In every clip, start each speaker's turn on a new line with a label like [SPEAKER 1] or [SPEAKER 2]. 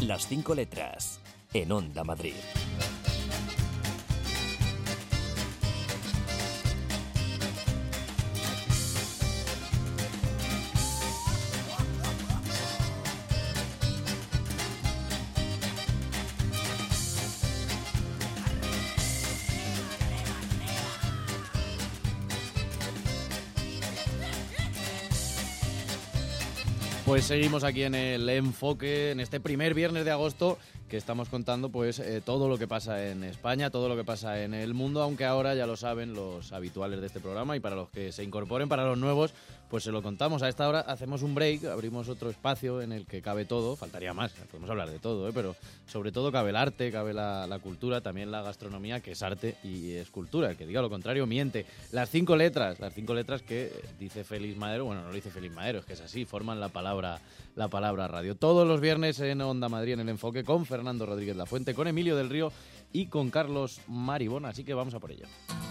[SPEAKER 1] Las 5 letras, en Onda Madrid.
[SPEAKER 2] Pues seguimos aquí en el enfoque, en este primer viernes de agosto, que estamos contando pues todo lo que pasa en España, todo lo que pasa en el mundo, aunque ahora ya lo saben los habituales de este programa y para los que se incorporen, para los nuevos, pues se lo contamos. A esta hora hacemos un break, abrimos otro espacio en el que cabe todo, faltaría más, podemos hablar de todo, pero sobre todo cabe el arte, cabe la cultura, también la gastronomía, que es arte y es cultura. El que diga lo contrario miente. Las cinco letras que dice Félix Madero, bueno, no lo dice Félix Madero, es que es así, forman la palabra radio. Todos los viernes en Onda Madrid en el enfoque con Fernando Rodríguez Lafuente, con Emilio del Río y con Carlos Maribón, así que vamos a por ello.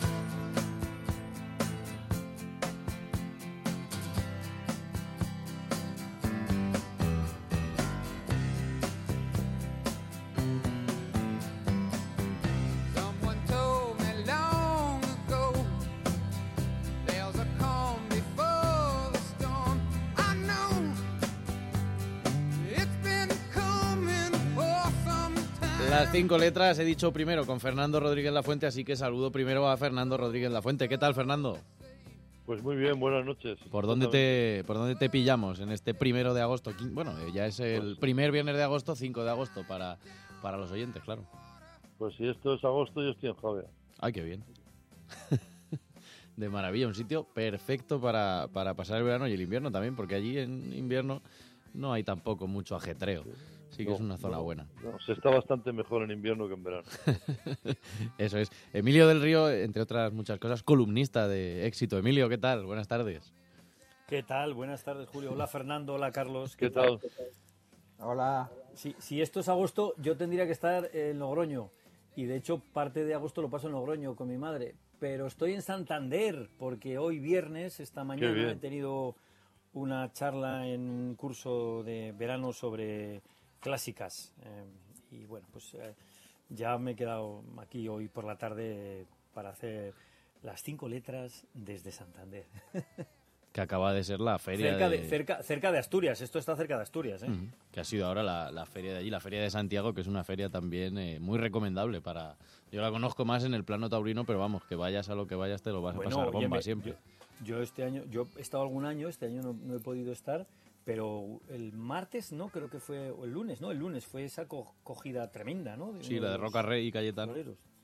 [SPEAKER 2] Las cinco letras he dicho primero con Fernando Rodríguez Lafuente, así que saludo primero a Fernando Rodríguez Lafuente. ¿Qué tal, Fernando?
[SPEAKER 3] Pues muy bien, buenas noches.
[SPEAKER 2] ¿Por dónde te pillamos en este 1 de agosto? Bueno, ya es el primer viernes de agosto, 5 de agosto para los oyentes, claro.
[SPEAKER 3] Pues si esto es agosto, yo estoy en Javea.
[SPEAKER 2] Ay, qué bien. De maravilla, un sitio perfecto para pasar el verano y el invierno también, porque allí en invierno no hay tampoco mucho ajetreo. Sí que es una zona buena.
[SPEAKER 3] No, se está bastante mejor en invierno que en verano.
[SPEAKER 2] Eso es. Emilio del Río, entre otras muchas cosas, columnista de Éxito. Emilio, ¿qué tal? Buenas tardes.
[SPEAKER 4] ¿Qué tal? Buenas tardes, Julio. Hola, Fernando. Hola, Carlos.
[SPEAKER 3] ¿Qué tal?
[SPEAKER 5] Hola.
[SPEAKER 4] Si esto es agosto, yo tendría que estar en Logroño. Y de hecho, parte de agosto lo paso en Logroño con mi madre. Pero estoy en Santander, porque hoy viernes, esta mañana, he tenido una charla en un curso de verano sobre clásicas. Y bueno, pues ya me he quedado aquí hoy por la tarde para hacer las 5 letras desde Santander.
[SPEAKER 2] Que acaba de ser la feria
[SPEAKER 4] cerca de Asturias. Esto está cerca de Asturias, ¿eh?
[SPEAKER 2] Que ha sido ahora la feria de allí, la feria de Santiago, que es una feria también muy recomendable para... Yo la conozco más en el plano taurino, pero vamos, que vayas a lo que vayas te lo vas a pasar bomba siempre.
[SPEAKER 4] Yo este año, yo he estado algún año, este año no he podido estar, pero el martes, no, creo que fue, o el lunes fue esa cogida tremenda, ¿no?
[SPEAKER 2] Sí, la de Roca Rey y Cayetano.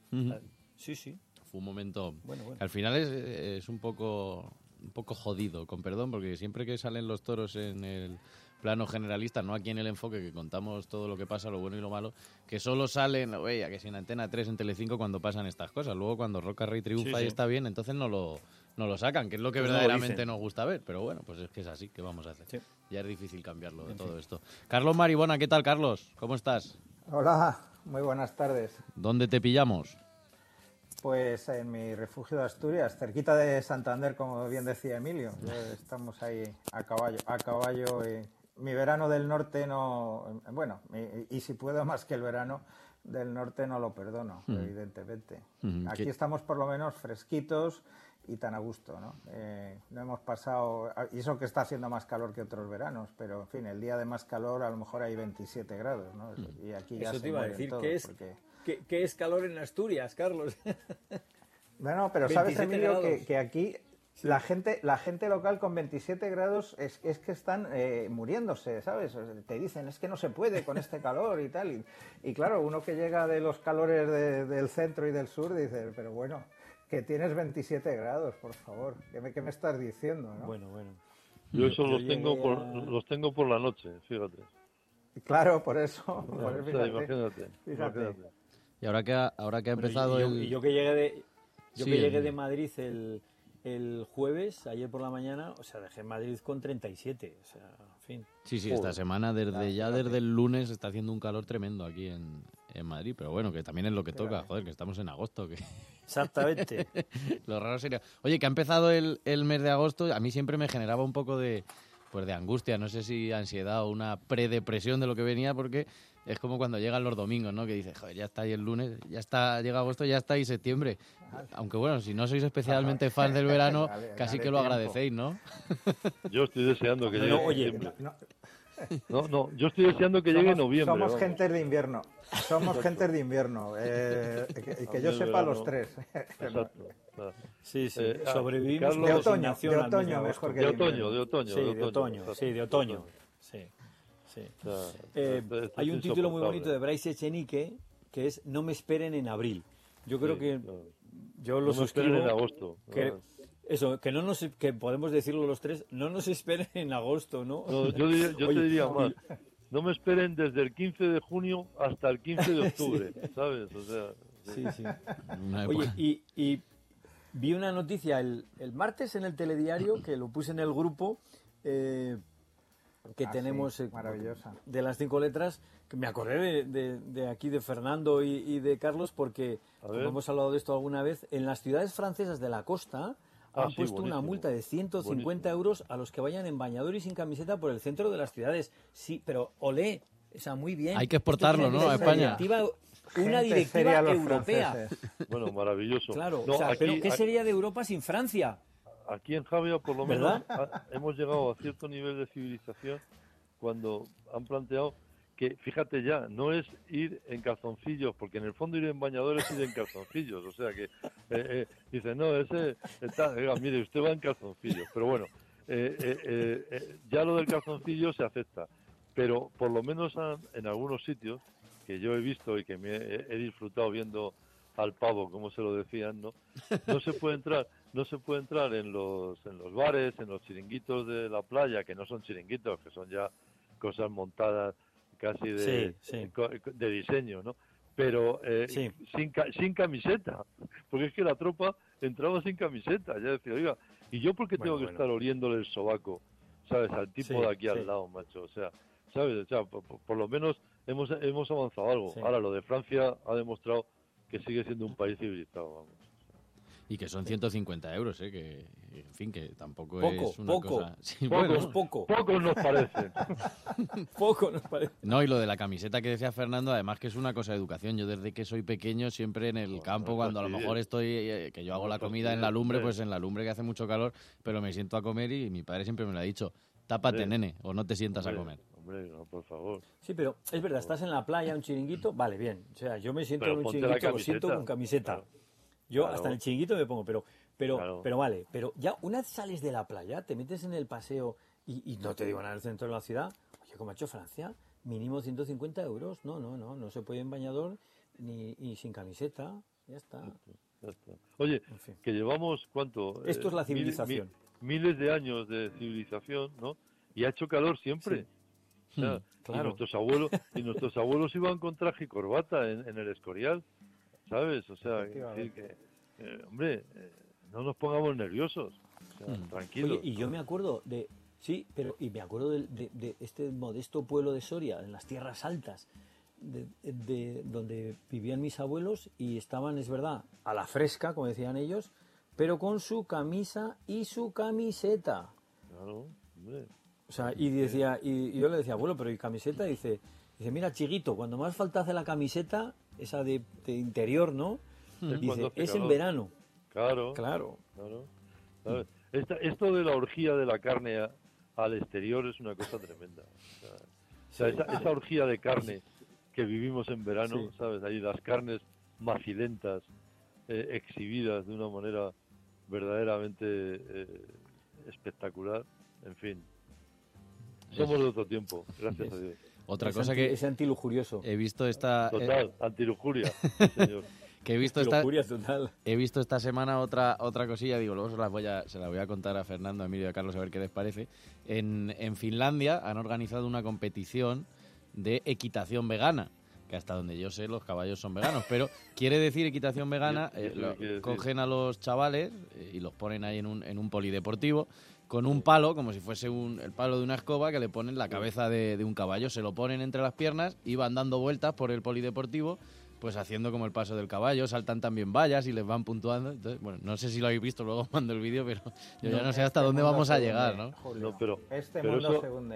[SPEAKER 4] Sí.
[SPEAKER 2] Fue un momento...
[SPEAKER 4] Bueno.
[SPEAKER 2] Al final es un poco jodido, con perdón, porque siempre que salen los toros en el plano generalista, no aquí en el enfoque, que contamos todo lo que pasa, lo bueno y lo malo, que solo salen, oye, que sin Antena 3 en Telecinco cuando pasan estas cosas. Luego cuando Roca Rey triunfa y está bien, entonces no lo sacan, que es lo que verdaderamente nos gusta ver. Pero bueno, pues es que es así, ¿qué vamos a hacer? Sí. Ya es difícil cambiarlo de todo esto. Carlos Maribona, ¿qué tal, Carlos? ¿Cómo estás?
[SPEAKER 5] Hola, muy buenas tardes.
[SPEAKER 2] ¿Dónde te pillamos?
[SPEAKER 5] Pues en mi refugio de Asturias, cerquita de Santander, como bien decía Emilio. Estamos ahí a caballo. Mi verano del norte no... Bueno, y si puedo más que el verano del norte no lo perdono, evidentemente. Aquí estamos por lo menos fresquitos y tan a gusto, ¿no? No hemos pasado... Y eso que está haciendo más calor que otros veranos, pero en fin, el día de más calor a lo mejor hay 27 grados, ¿no? Y aquí ya
[SPEAKER 4] eso
[SPEAKER 5] se
[SPEAKER 4] te iba a decir,
[SPEAKER 5] todos,
[SPEAKER 4] ¿qué es calor en Asturias, Carlos?
[SPEAKER 5] Bueno, pero sabes, Emilio, que aquí la gente local con 27 grados es que están muriéndose, ¿sabes? Te dicen, es que no se puede con este calor y tal. Y claro, uno que llega de los calores del centro y del sur dice, pero bueno, que tienes 27 grados, por favor. ¿Qué me estás diciendo, no?
[SPEAKER 4] Bueno.
[SPEAKER 3] Yo eso los tengo por la noche, fíjate.
[SPEAKER 5] Claro, por eso.
[SPEAKER 3] Imagínate.
[SPEAKER 2] Y ahora que ha empezado
[SPEAKER 4] yo que llegué de Madrid el jueves, ayer por la mañana, o sea, dejé Madrid con 37, o sea, en fin.
[SPEAKER 2] Sí, esta semana, desde el lunes, está haciendo un calor tremendo aquí en Madrid, pero bueno, que también es lo que toca, joder, que estamos en agosto.
[SPEAKER 4] Exactamente.
[SPEAKER 2] Lo raro sería... Oye, que ha empezado el mes de agosto, a mí siempre me generaba un poco de angustia, no sé si ansiedad o una predepresión de lo que venía, porque es como cuando llegan los domingos, ¿no? Que dices, joder, ya está ahí el lunes, ya está, llega agosto, ya está ahí septiembre. Aunque bueno, si no sois especialmente fans del verano, casi que lo agradecéis, ¿no?
[SPEAKER 3] Yo estoy deseando que llegue septiembre.
[SPEAKER 5] No,
[SPEAKER 3] yo estoy deseando que llegue noviembre.
[SPEAKER 5] Somos gentes de invierno. Somos gentes de invierno. Que yo sepa los tres.
[SPEAKER 3] Exacto. Claro.
[SPEAKER 4] Sí. Sobrevivimos
[SPEAKER 3] Carlos,
[SPEAKER 5] de otoño mejor que
[SPEAKER 3] de otoño.
[SPEAKER 4] Sí, de otoño. Sí. Hay un título muy bonito de Bryce Echenique que es No me esperen en abril. Yo creo que yo lo suscribo.
[SPEAKER 3] En agosto.
[SPEAKER 4] Eso, que podemos decirlo los tres, no nos esperen en agosto, ¿no?
[SPEAKER 3] No, yo te diría más. No me esperen desde el 15 de junio hasta el 15 de octubre, ¿sabes? O sea,
[SPEAKER 4] sí. Oye, y vi una noticia el martes en el telediario, que lo puse en el grupo, que tenemos
[SPEAKER 5] maravillosa,
[SPEAKER 4] de las 5 letras, que me acordé de aquí de Fernando y de Carlos, porque como hemos hablado de esto alguna vez, en las ciudades francesas de la costa han puesto una multa de 150 euros a los que vayan en bañador y sin camiseta por el centro de las ciudades. Sí, pero olé, o sea, muy bien.
[SPEAKER 2] Hay que exportarlo, ¿no?, a España.
[SPEAKER 4] Una directiva europea.
[SPEAKER 3] Bueno, maravilloso.
[SPEAKER 4] Claro, no, pero ¿qué sería de Europa sin Francia?
[SPEAKER 3] Aquí en Javia, por lo menos, hemos llegado a cierto nivel de civilización cuando han planteado que, fíjate ya, no es ir en calzoncillos, porque en el fondo ir en bañadores es ir en calzoncillos. O sea que dice, no, ese está, mire, usted va en calzoncillos. Pero bueno, ya lo del calzoncillo se acepta. Pero por lo menos en algunos sitios que yo he visto y que he disfrutado viendo al pavo, como se lo decían, no se puede entrar en los bares, en los chiringuitos de la playa, que no son chiringuitos, que son ya cosas montadas casi de diseño, ¿no? Pero sin camiseta, porque es que la tropa entraba sin camiseta. Ya decía, oiga, ¿y yo por qué tengo que estar oliéndole el sobaco, sabes, al tipo de aquí al lado, macho? O sea, ¿sabes? O sea, por lo menos hemos avanzado algo. Ahora, lo de Francia ha demostrado que sigue siendo un país civilizado, vamos.
[SPEAKER 2] Y que son 150 euros, que en fin, que tampoco es una cosa... Sí,
[SPEAKER 3] Pocos nos parecen.
[SPEAKER 4] Poco nos parece.
[SPEAKER 2] No, y lo de la camiseta que decía Fernando, además que es una cosa de educación. Yo desde que soy pequeño, siempre en el campo, cuando a lo mejor estoy, que yo hago la comida en la lumbre, pues en la lumbre que hace mucho calor, pero me siento a comer y mi padre siempre me lo ha dicho, tápate, nene, o no te sientas a comer.
[SPEAKER 3] Hombre, no, por favor.
[SPEAKER 4] Sí, pero es verdad, estás en la playa, un chiringuito, vale, bien. O sea, yo me siento en un chiringuito, lo siento con camiseta. Claro. Yo hasta en el chiringuito me pongo, pero vale. Pero ya una vez sales de la playa, te metes en el paseo y no te digo nada en el centro de la ciudad. Oye, como ha hecho Francia, mínimo 150 euros. No se puede en bañador ni sin camiseta. Ya está.
[SPEAKER 3] Oye, en fin, que llevamos, ¿cuánto?
[SPEAKER 4] Esto es la civilización.
[SPEAKER 3] Miles de años de civilización, ¿no? Y ha hecho calor siempre. Sí. O sea, claro. Y nuestros abuelos iban con traje y corbata en el Escorial, ¿sabes? O sea, hombre, no nos pongamos nerviosos, o sea, tranquilos.
[SPEAKER 4] Oye, y yo me acuerdo de este modesto pueblo de Soria, en las tierras altas, de donde vivían mis abuelos, y estaban, es verdad, a la fresca, como decían ellos, pero con su camisa y su camiseta.
[SPEAKER 3] Claro, hombre.
[SPEAKER 4] O sea, y yo le decía, abuelo, pero ¿y camiseta? Dice, mira, chiquito, cuando más falta hace la camiseta, esa de interior, ¿no? Dice, es en verano.
[SPEAKER 3] Claro. ¿Sabes? Esto de la orgía de la carne al exterior es una cosa tremenda. O sea, esa orgía de carne que vivimos en verano, ¿sabes? Ahí las carnes macilentas, exhibidas de una manera verdaderamente espectacular, en fin. Somos de otro tiempo, gracias a Dios.
[SPEAKER 2] Otra cosa que
[SPEAKER 4] es antilujurioso.
[SPEAKER 2] He visto esta...
[SPEAKER 3] Total, antilujuria, señor.
[SPEAKER 2] Que he visto esta semana otra cosilla, digo, luego se la voy a contar a Fernando, a Emilio y a Carlos a ver qué les parece. En Finlandia han organizado una competición de equitación vegana, que hasta donde yo sé los caballos son veganos, pero quiere decir equitación vegana, cogen a los chavales y los ponen ahí en un polideportivo con un palo, como si fuese el palo de una escoba, que le ponen la cabeza de un caballo, se lo ponen entre las piernas y van dando vueltas por el polideportivo, pues haciendo como el paso del caballo, saltan también vallas y les van puntuando. Entonces, bueno, no sé si lo habéis visto, luego mando el vídeo, pero yo ya no sé hasta dónde vamos a llegar, ¿no?
[SPEAKER 5] Julio, pero mundo se hunde.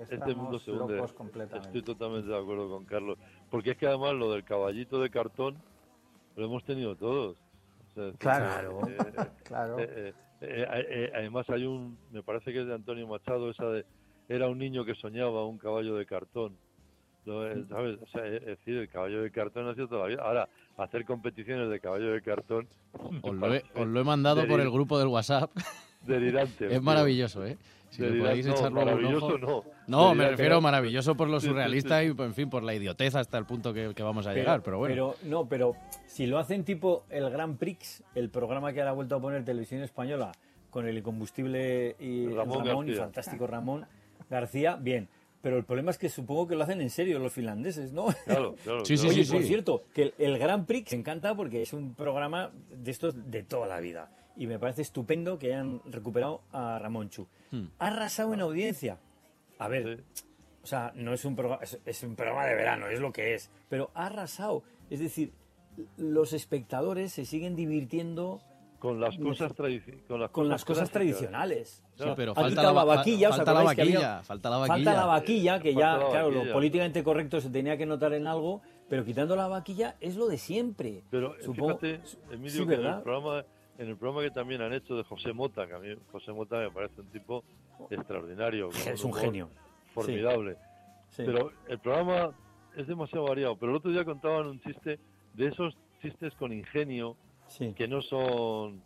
[SPEAKER 3] este mundo se hunde.
[SPEAKER 5] Locos completamente.
[SPEAKER 3] Estoy totalmente de acuerdo con Carlos. Porque es que además lo del caballito de cartón lo hemos tenido todos. O sea,
[SPEAKER 5] Claro, claro.
[SPEAKER 3] Además me parece que es de Antonio Machado, esa de era un niño que soñaba un caballo de cartón. ¿Sabes? O sea, es decir, el caballo de cartón ha sido toda la vida. Ahora, hacer competiciones de caballo de cartón...
[SPEAKER 2] Os lo he mandado por el grupo del WhatsApp.
[SPEAKER 3] Delirante.
[SPEAKER 2] Es maravilloso, ¿eh? Si le podéis echar luego un ojo. No, me refiero maravilloso por lo surrealista y, en fin, por la idiotez hasta el punto que vamos a llegar, pero bueno.
[SPEAKER 4] Pero si lo hacen tipo el Grand Prix, el programa que ahora ha vuelto a poner Televisión Española con el incombustible y Ramón y fantástico Ramón García, bien. Pero el problema es que supongo que lo hacen en serio los finlandeses, ¿no?
[SPEAKER 3] Claro.
[SPEAKER 2] Sí.
[SPEAKER 4] Oye, por cierto, que el Grand Prix me encanta porque es un programa de estos de toda la vida. Y me parece estupendo que hayan recuperado a Ramonchu. Ha arrasado en audiencia. A ver, o sea, no es un programa, es un programa de verano, es lo que es. Pero ha arrasado. Es decir, los espectadores se siguen divirtiendo
[SPEAKER 3] con las cosas
[SPEAKER 4] tradicionales.
[SPEAKER 2] Sí, pero
[SPEAKER 4] falta la vaquilla,
[SPEAKER 2] falta la vaquilla,
[SPEAKER 4] que ya, claro, lo políticamente correcto se tenía que notar en algo, pero quitando la vaquilla es lo de siempre.
[SPEAKER 3] Pero
[SPEAKER 4] supongo,
[SPEAKER 3] fíjate, Emilio,
[SPEAKER 4] sí,
[SPEAKER 3] que
[SPEAKER 4] ¿verdad?
[SPEAKER 3] en el programa que también han hecho de José Mota, que a mí José Mota me parece un tipo extraordinario.
[SPEAKER 4] Es un genio.
[SPEAKER 3] Formidable.
[SPEAKER 4] Sí.
[SPEAKER 3] Pero el programa es demasiado variado. Pero el otro día contaban un chiste, de esos chistes con ingenio,
[SPEAKER 4] sí,
[SPEAKER 3] que no son,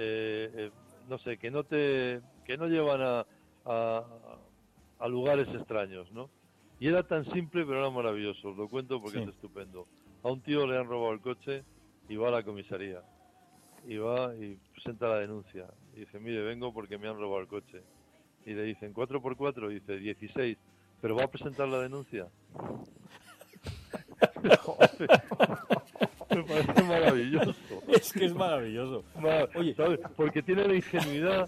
[SPEAKER 3] no sé, que no llevan a lugares extraños, ¿no? Y era tan simple, pero era maravilloso. Os lo cuento porque es estupendo. A un tío le han robado el coche y va a la comisaría. Y va y presenta la denuncia. Y dice, mire, vengo porque me han robado el coche. Y le dicen, 4x4, y dice, 16. ¿Pero va a presentar la denuncia? Me parece maravilloso.
[SPEAKER 4] Es que es maravilloso.
[SPEAKER 3] Oye, ¿sabes? Porque tiene la ingenuidad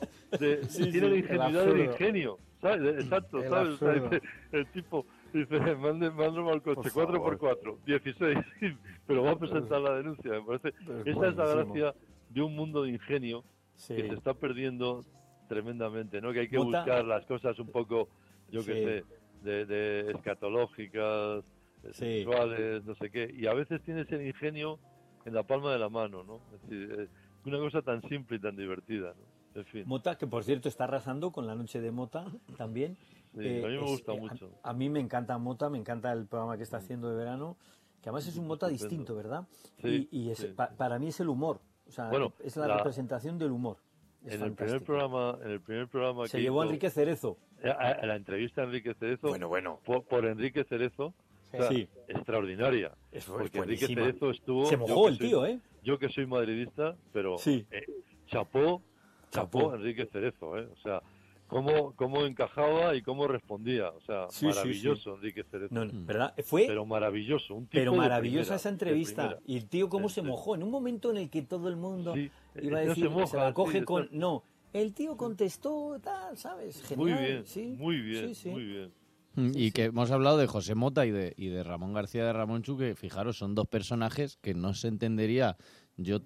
[SPEAKER 3] del ingenio, ¿sabes? Exacto, ¿sabes? O sea, el tipo dice, me han robado el coche, 4x4, 16, pero va a presentar la denuncia. Me parece, esa es la gracia de un mundo de ingenio que se está perdiendo tremendamente, ¿no? Que hay que buscar las cosas un poco, yo qué sé, de escatológicas, sexuales, no sé qué, y a veces tienes el ingenio en la palma de la mano, ¿no? Es decir, una cosa tan simple y tan divertida, ¿no? En fin.
[SPEAKER 4] Mota, que por cierto está arrasando con la noche de Mota también.
[SPEAKER 3] Sí, a mí me gusta mucho.
[SPEAKER 4] A mí me encanta Mota, me encanta el programa que está haciendo de verano, que además es un Mota distinto, ¿verdad?
[SPEAKER 3] Sí,
[SPEAKER 4] y para mí es el humor, o sea, es la representación del humor.
[SPEAKER 3] En el primer programa
[SPEAKER 4] se llevó a Enrique Cerezo.
[SPEAKER 3] La entrevista a Enrique Cerezo,
[SPEAKER 4] bueno.
[SPEAKER 3] Por Enrique Cerezo, o sea, extraordinaria. Porque Enrique Cerezo estuvo...
[SPEAKER 4] Se mojó el tío, ¿eh?
[SPEAKER 3] Yo que soy madridista, pero chapó Enrique Cerezo, ¿eh? O sea, cómo encajaba y cómo respondía. O sea, maravilloso Enrique Cerezo.
[SPEAKER 4] No, ¿verdad?
[SPEAKER 3] Pero maravilloso.
[SPEAKER 4] Pero maravillosa esa entrevista. Y el tío cómo se mojó. En un momento en el que todo el mundo iba a decir, se la coge con... No, el tío contestó, tal, ¿sabes? Genial.
[SPEAKER 3] Muy bien.
[SPEAKER 2] Y que hemos hablado de José Mota y de Ramón García de Ramonchu, que fijaros, son dos personajes que no se entendería. Yo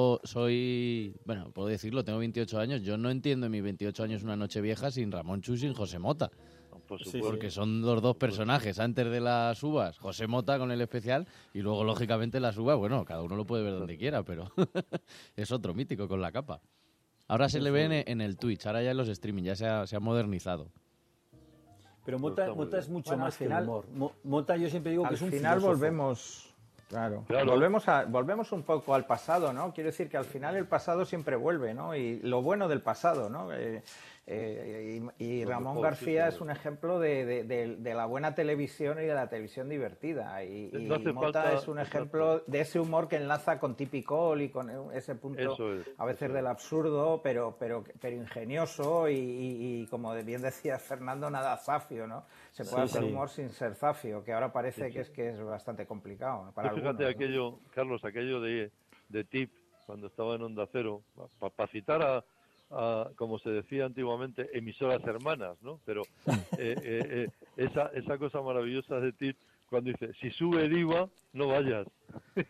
[SPEAKER 2] puedo decirlo, tengo 28 años, yo no entiendo en mis 28 años una noche vieja sin Ramonchu y sin José Mota. Porque son los dos personajes, antes de las uvas, José Mota con el especial, y luego, lógicamente, las uvas, bueno, cada uno lo puede ver donde quiera, pero es otro mítico con la capa. Ahora se le ve en el Twitch, ahora ya en los streaming, ya se ha modernizado.
[SPEAKER 4] Pero Mota es mucho más que el humor. Mota, yo siempre digo que es un filósofo.
[SPEAKER 5] Al final volvemos... Claro. Volvemos un poco al pasado, ¿no? Quiero decir que al final el pasado siempre vuelve, ¿no? Y lo bueno del pasado, ¿no? Y Ramón García es un ejemplo de la buena televisión y de la televisión divertida. Y Mota es un ejemplo de ese humor que enlaza con Tipicol y con ese punto a veces del absurdo, pero ingenioso y como bien decía Fernando, nada zafio, ¿no? Se puede hacer humor sin ser zafio, que ahora parece que es bastante complicado, ¿no? Para
[SPEAKER 3] fíjate
[SPEAKER 5] algunos,
[SPEAKER 3] ¿no? Carlos, aquello de Tip, cuando estaba en Onda Cero, para citar a, como se decía antiguamente, emisoras hermanas, ¿no? Pero esa cosa maravillosa de Tip, cuando dice, si sube el IVA, no vayas.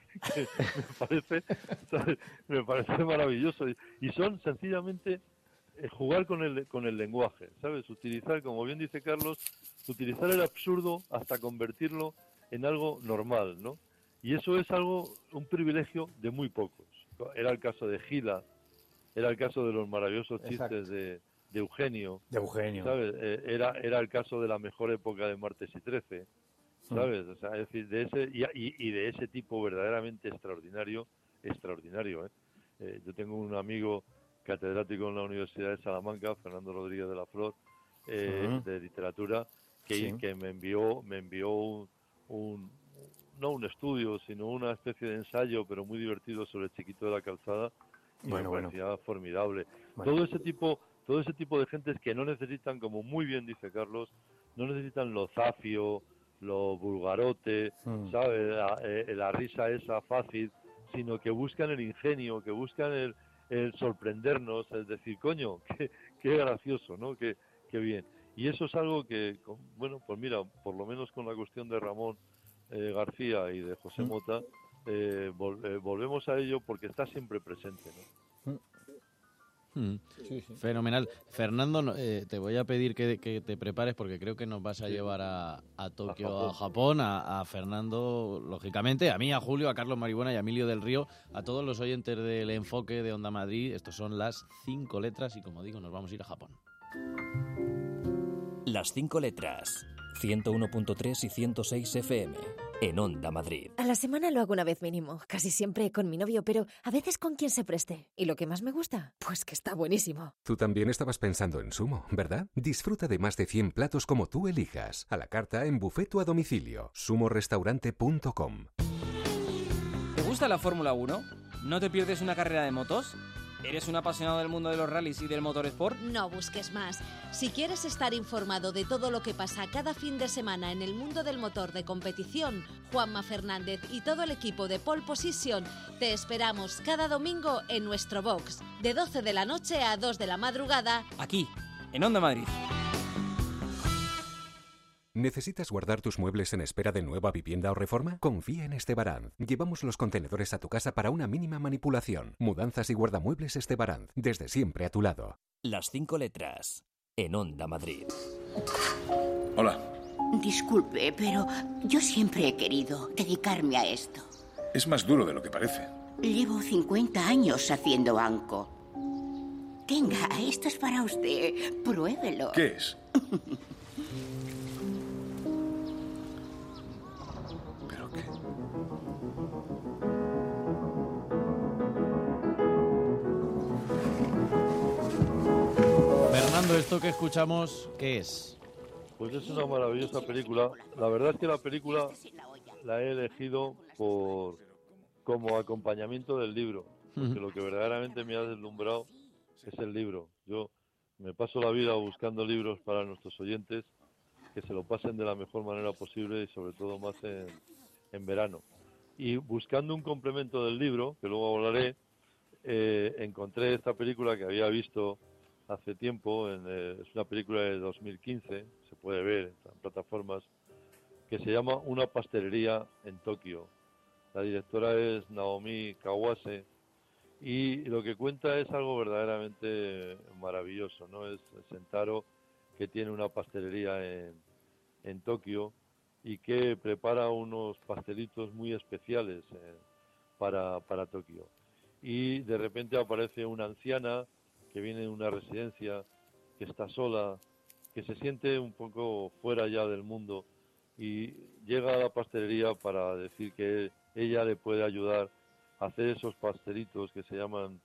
[SPEAKER 3] me parece maravilloso. Y son sencillamente jugar con el lenguaje, ¿sabes? Utilizar, como bien dice Carlos, utilizar el absurdo hasta convertirlo en algo normal, ¿no? Y eso es un privilegio de muy pocos. Era el caso de Gila, era el caso de los maravillosos chistes de Eugenio.
[SPEAKER 4] De Eugenio.
[SPEAKER 3] ¿Sabes? Era el caso de la mejor época de Martes y 13, ¿sabes? O sea, es decir, de ese y de ese tipo verdaderamente extraordinario, ¿eh? Yo tengo un amigo catedrático en la Universidad de Salamanca, Fernando Rodríguez de la Flor, de literatura, que me envió no un estudio, sino una especie de ensayo, pero muy divertido, sobre el Chiquito de la Calzada, y me parecía formidable. Todo ese tipo de gentes que no necesitan, como muy bien dice Carlos, no necesitan lo zafio, lo vulgarote, ¿sabes? La risa esa fácil, sino que buscan el ingenio, que buscan el sorprendernos, es decir, coño, qué gracioso, ¿no? Qué bien. Y eso es algo que, bueno, pues mira, por lo menos con la cuestión de Ramón García y de José Mota, volvemos a ello porque está siempre presente, ¿no?
[SPEAKER 2] Sí. Fenomenal. Fernando, te voy a pedir que te prepares porque creo que nos vas a llevar a Tokio, a Japón, a Fernando, lógicamente, a mí, a Julio, a Carlos Maribuena y a Emilio del Río, a todos los oyentes del Enfoque de Onda Madrid. Estos son las 5 letras y, como digo, nos vamos a ir a Japón.
[SPEAKER 1] Las 5 letras, 101.3 y 106 FM, en Onda Madrid.
[SPEAKER 6] A la semana lo hago una vez mínimo, casi siempre con mi novio, pero a veces con quien se preste. ¿Y lo que más me gusta? Pues que está buenísimo.
[SPEAKER 7] Tú también estabas pensando en Sumo, ¿verdad? Disfruta de más de 100 platos como tú elijas, a la carta, en buffet o a domicilio. sumorestaurante.com.
[SPEAKER 8] ¿Te gusta la Fórmula 1? ¿No te pierdes una carrera de motos? ¿Eres un apasionado del mundo de los rallies y del motorsport?
[SPEAKER 9] No busques más. Si quieres estar informado de todo lo que pasa cada fin de semana en el mundo del motor de competición, Juanma Fernández y todo el equipo de Pole Position te esperamos cada domingo en nuestro box, de 12 de la noche a 2 de la madrugada,
[SPEAKER 8] aquí, en Onda Madrid.
[SPEAKER 7] ¿Necesitas guardar tus muebles en espera de nueva vivienda o reforma? Confía en Estebaranz. Llevamos los contenedores a tu casa para una mínima manipulación. Mudanzas y guardamuebles Estebaranz. Desde siempre a tu lado.
[SPEAKER 1] Las 5 letras, en Onda Madrid.
[SPEAKER 10] Hola.
[SPEAKER 11] Disculpe, pero yo siempre he querido dedicarme a esto.
[SPEAKER 10] Es más duro de lo que parece.
[SPEAKER 11] Llevo 50 años haciendo banco. Tenga, esto es para usted. Pruébelo.
[SPEAKER 10] ¿Qué es?
[SPEAKER 2] Fernando, ¿esto que escuchamos qué es?
[SPEAKER 3] Pues es una maravillosa película. La verdad es que la película la he elegido como acompañamiento del libro, porque lo que verdaderamente me ha deslumbrado es el libro. Yo me paso la vida buscando libros para nuestros oyentes que se lo pasen de la mejor manera posible y sobre todo más en verano. Y buscando un complemento del libro, que luego hablaré, encontré esta película que había visto hace tiempo, es una película de 2015, se puede ver en plataformas, que se llama Una pastelería en Tokio. La directora es Naomi Kawase y lo que cuenta es algo verdaderamente maravilloso, ¿no? Es Sentaro, que tiene una pastelería en Tokio y que prepara unos pastelitos muy especiales para Tokio. Y de repente aparece una anciana que viene de una residencia, que está sola, que se siente un poco fuera ya del mundo y llega a la pastelería para decir que ella le puede ayudar a hacer esos pastelitos que se llaman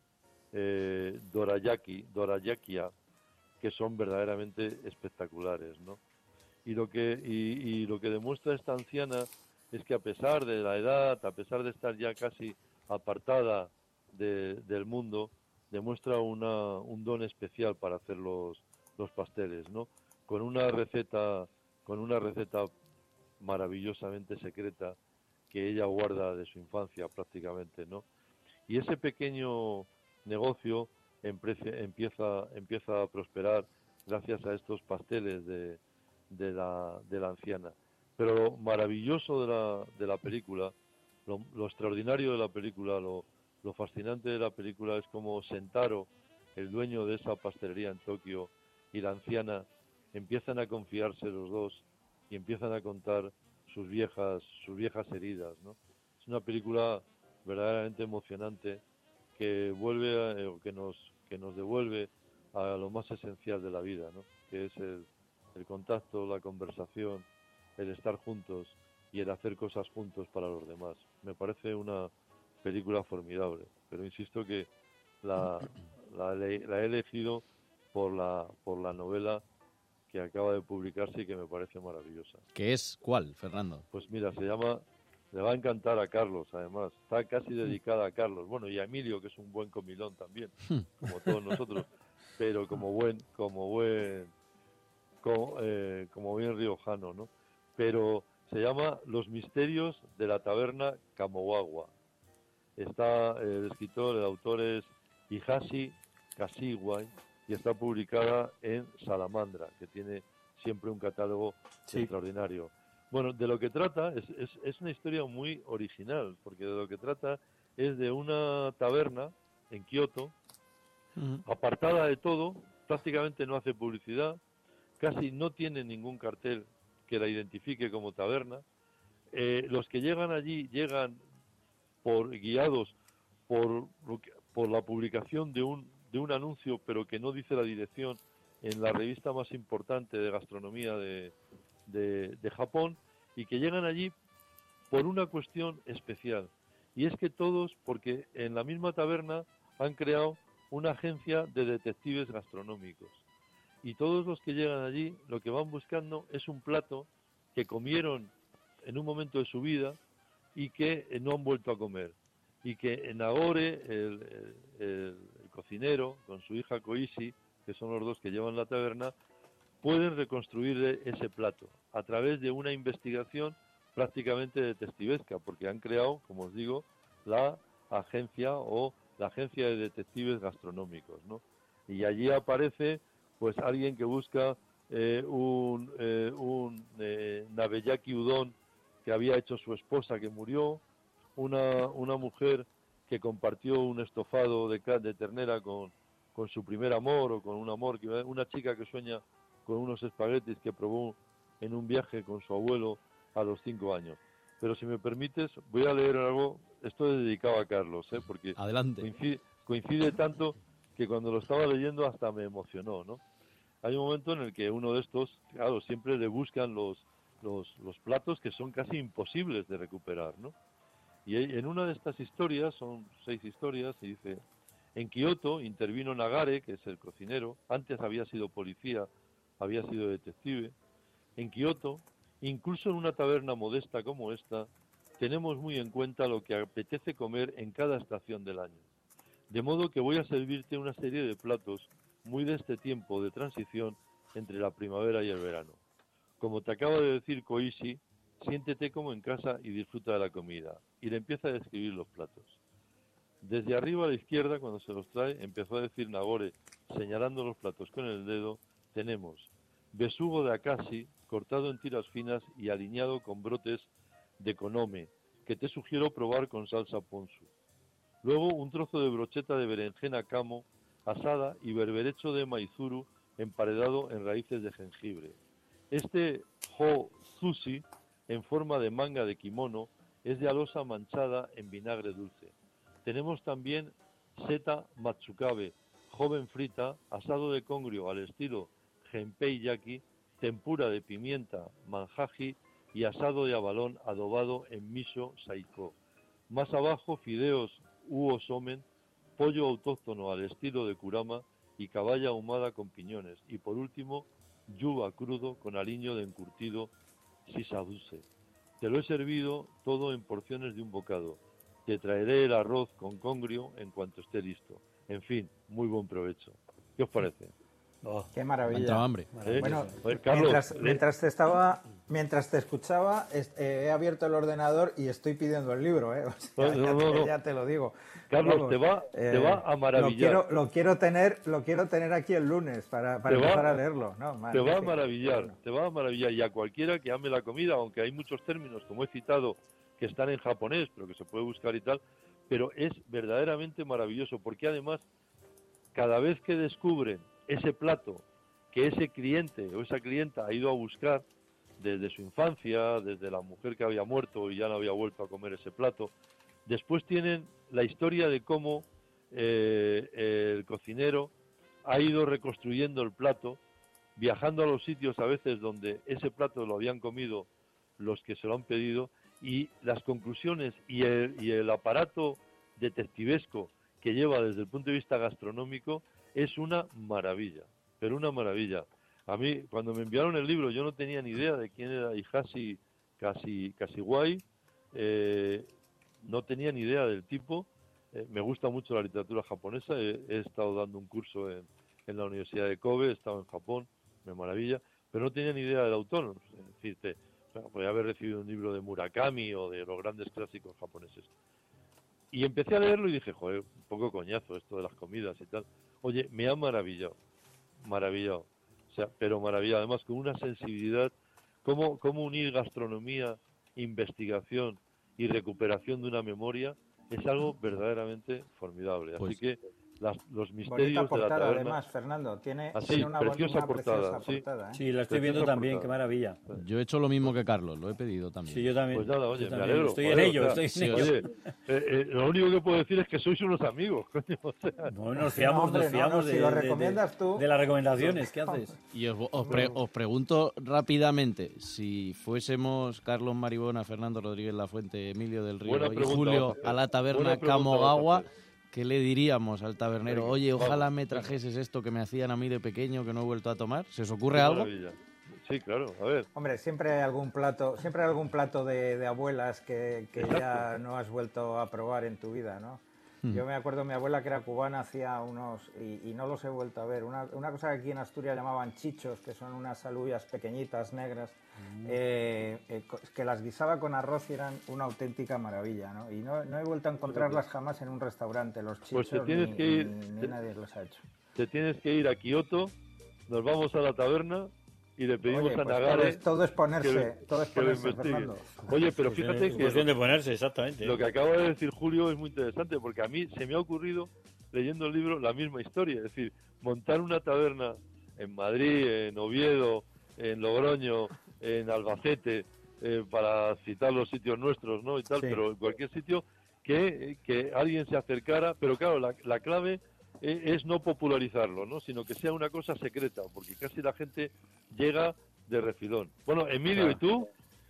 [SPEAKER 3] dorayakia, que son verdaderamente espectaculares, ¿no? Y lo que demuestra esta anciana es que a pesar de la edad, a pesar de estar ya casi apartada del mundo, demuestra un don especial para hacer los pasteles, ¿no? Con una receta maravillosamente secreta que ella guarda de su infancia prácticamente, ¿no? Y ese pequeño negocio empieza a prosperar gracias a estos pasteles de la anciana. Pero lo maravilloso de la película, lo extraordinario de la película, lo fascinante de la película es como Sentaro el dueño de esa pastelería en Tokio, y la anciana empiezan a confiarse los dos y empiezan a contar sus viejas heridas, ¿no? Es una película verdaderamente emocionante que que nos devuelve a lo más esencial de la vida, ¿no? Que es el contacto, la conversación, el estar juntos y el hacer cosas juntos para los demás. Me parece una película formidable, pero insisto que la he elegido por la novela que acaba de publicarse y que me parece maravillosa.
[SPEAKER 2] ¿Qué es cuál, Fernando?
[SPEAKER 3] Pues mira, le va a encantar a Carlos, además. Está casi dedicada a Carlos. Bueno, y a Emilio, que es un buen comilón también, como todos nosotros, pero como bien riojano, ¿no? Pero se llama Los misterios de la taberna Kamowawa. Está el autor es Higashi Kashiwai, y está publicada en Salamandra, que tiene siempre un catálogo extraordinario. Bueno, de lo que trata, es una historia muy original, porque de lo que trata es de una taberna en Kioto, apartada de todo, prácticamente no hace publicidad, casi no tiene ningún cartel que la identifique como taberna. Los que llegan allí llegan guiados por la publicación de un anuncio, pero que no dice la dirección, en la revista más importante de gastronomía de Japón, y que llegan allí por una cuestión especial, y es que todos, porque en la misma taberna han creado una agencia de detectives gastronómicos, y todos los que llegan allí lo que van buscando es un plato que comieron en un momento de su vida y que no han vuelto a comer, y que Nagore, el cocinero, con su hija Koichi, que son los dos que llevan la taberna, pueden reconstruir ese plato a través de una investigación prácticamente detectivesca, porque han creado, como os digo, la agencia de detectives gastronómicos, ¿no? Y allí aparece pues alguien que busca un nabeyaki udon que había hecho su esposa que murió, una mujer que compartió un estofado de ternera con su primer amor, o con un amor, una chica que sueña con unos espaguetis que probó en un viaje con su abuelo a los 5 años. Pero si me permites, voy a leer algo, esto es dedicado a Carlos, porque
[SPEAKER 2] adelante.
[SPEAKER 3] Coincide tanto que cuando lo estaba leyendo hasta me emocionó, ¿no? Hay un momento en el que uno de estos, claro, siempre le buscan los platos que son casi imposibles de recuperar, ¿no? Y en una de estas historias, son 6 historias, se dice: en Kioto intervino Nagare, que es el cocinero, antes había sido policía, había sido detective. En Kioto, incluso en una taberna modesta como esta, tenemos muy en cuenta lo que apetece comer en cada estación del año. De modo que voy a servirte una serie de platos muy de este tiempo de transición entre la primavera y el verano. Como te acaba de decir Koichi, siéntete como en casa y disfruta de la comida. Y le empieza a describir los platos. Desde arriba a la izquierda, cuando se los trae, empezó a decir Nagore, señalando los platos con el dedo, tenemos besugo de akashi, cortado en tiras finas y alineado con brotes de konome, que te sugiero probar con salsa ponzu. Luego un trozo de brocheta de berenjena kamo, asada, y berberecho de maizuru, emparedado en raíces de jengibre. Este ho sushi, en forma de manga de kimono, es de alosa manchada en vinagre dulce. Tenemos también seta matsukabe, joven frita, asado de congrio al estilo genpei yaki, tempura de pimienta manjaji y asado de abalón adobado en miso saiko. Más abajo, fideos uosomen, pollo autóctono al estilo de kurama y caballa ahumada con piñones. Y por último, yuba crudo con aliño de encurtido shisaduse. Te lo he servido todo en porciones de un bocado. Te traeré el arroz con congrio en cuanto esté listo. En fin, muy buen provecho. ¿Qué os parece?
[SPEAKER 5] Oh, qué maravilla.
[SPEAKER 2] Hambre.
[SPEAKER 5] Bueno,
[SPEAKER 3] Carlos,
[SPEAKER 5] mientras te escuchaba, he abierto el ordenador y estoy pidiendo el libro, ¿eh? O sea, ya te lo digo.
[SPEAKER 3] Carlos, vamos, te va a maravillar.
[SPEAKER 5] Lo quiero tener aquí el lunes para empezar a leerlo. No,
[SPEAKER 3] te va a maravillar, te va a maravillar. Y a cualquiera que ame la comida, aunque hay muchos términos, como he citado, que están en japonés, pero que se puede buscar y tal, pero es verdaderamente maravilloso, porque además cada vez que descubren ese plato que ese cliente o esa clienta ha ido a buscar desde su infancia, desde la mujer que había muerto y ya no había vuelto a comer ese plato, después tienen la historia de cómo el cocinero ha ido reconstruyendo el plato, viajando a los sitios a veces donde ese plato lo habían comido los que se lo han pedido, y las conclusiones y el aparato detectivesco que lleva desde el punto de vista gastronómico es una maravilla, pero una maravilla. A mí, cuando me enviaron el libro, yo no tenía ni idea de quién era Hisashi Kashiwai, no tenía ni idea del tipo. Me gusta mucho la literatura japonesa, he estado dando un curso en la Universidad de Kobe, he estado en Japón, me maravilla, pero no tenía ni idea del autor. Es decir, podría haber recibido un libro de Murakami o de los grandes clásicos japoneses. Y empecé a leerlo y dije, joder, un poco coñazo esto de las comidas y tal. Oye, me ha maravillado. O sea, pero maravillado, además con una sensibilidad, cómo unir gastronomía, investigación y recuperación de una memoria es algo verdaderamente formidable. Así que los misterios
[SPEAKER 5] portada,
[SPEAKER 3] de la taberna.
[SPEAKER 5] Además, Fernando, tiene
[SPEAKER 3] una
[SPEAKER 5] preciosa
[SPEAKER 3] portada.
[SPEAKER 4] Sí, la estoy viendo también, qué maravilla.
[SPEAKER 2] Yo he hecho lo mismo que Carlos, lo he pedido también.
[SPEAKER 4] Sí, yo también.
[SPEAKER 3] Pues nada, oye,
[SPEAKER 4] me
[SPEAKER 3] alegro.
[SPEAKER 4] Estoy en ello.
[SPEAKER 3] Oye, lo único que puedo decir es que sois unos amigos, coño. O sea,
[SPEAKER 4] no, nos fiamos
[SPEAKER 5] si lo recomiendas tú.
[SPEAKER 4] De las recomendaciones, ¿qué haces?
[SPEAKER 2] Y os pregunto rápidamente, si fuésemos Carlos Maribona, Fernando Rodríguez Lafuente, Emilio del Río y Julio a la taberna Kamogawa, ¿qué le diríamos al tabernero? Oye, ojalá me trajeses esto que me hacían a mí de pequeño que no he vuelto a tomar. ¿Se os ocurre algo?
[SPEAKER 3] Sí, claro, a ver.
[SPEAKER 5] Hombre, siempre hay algún plato de abuelas que ya no has vuelto a probar en tu vida, ¿no? Yo me acuerdo, mi abuela, que era cubana, hacía unos, y no los he vuelto a ver, una cosa que aquí en Asturias llamaban chichos, que son unas alubias pequeñitas, negras, que las guisaba con arroz y eran una auténtica maravilla, ¿no? Y no he vuelto a encontrarlas jamás en un restaurante, los chichos,
[SPEAKER 3] pues ni
[SPEAKER 5] nadie los ha hecho.
[SPEAKER 3] Te tienes que ir a Kioto, nos vamos a la taberna y le pedimos a Nagare.
[SPEAKER 5] Todo es ponerse, Fernando.
[SPEAKER 3] Oye, pero fíjate que
[SPEAKER 4] cuestión de ponerse, exactamente.
[SPEAKER 3] Lo que acaba de decir Julio es muy interesante, porque a mí se me ha ocurrido, leyendo el libro, la misma historia. Es decir, montar una taberna en Madrid, en Oviedo, en Logroño, en Albacete, para citar los sitios nuestros, ¿no? Y tal, sí. Pero en cualquier sitio que alguien se acercara. Pero claro, la clave es no popularizarlo, ¿no? Sino que sea una cosa secreta, porque casi la gente llega de refilón. Bueno, Emilio, ¿y tú?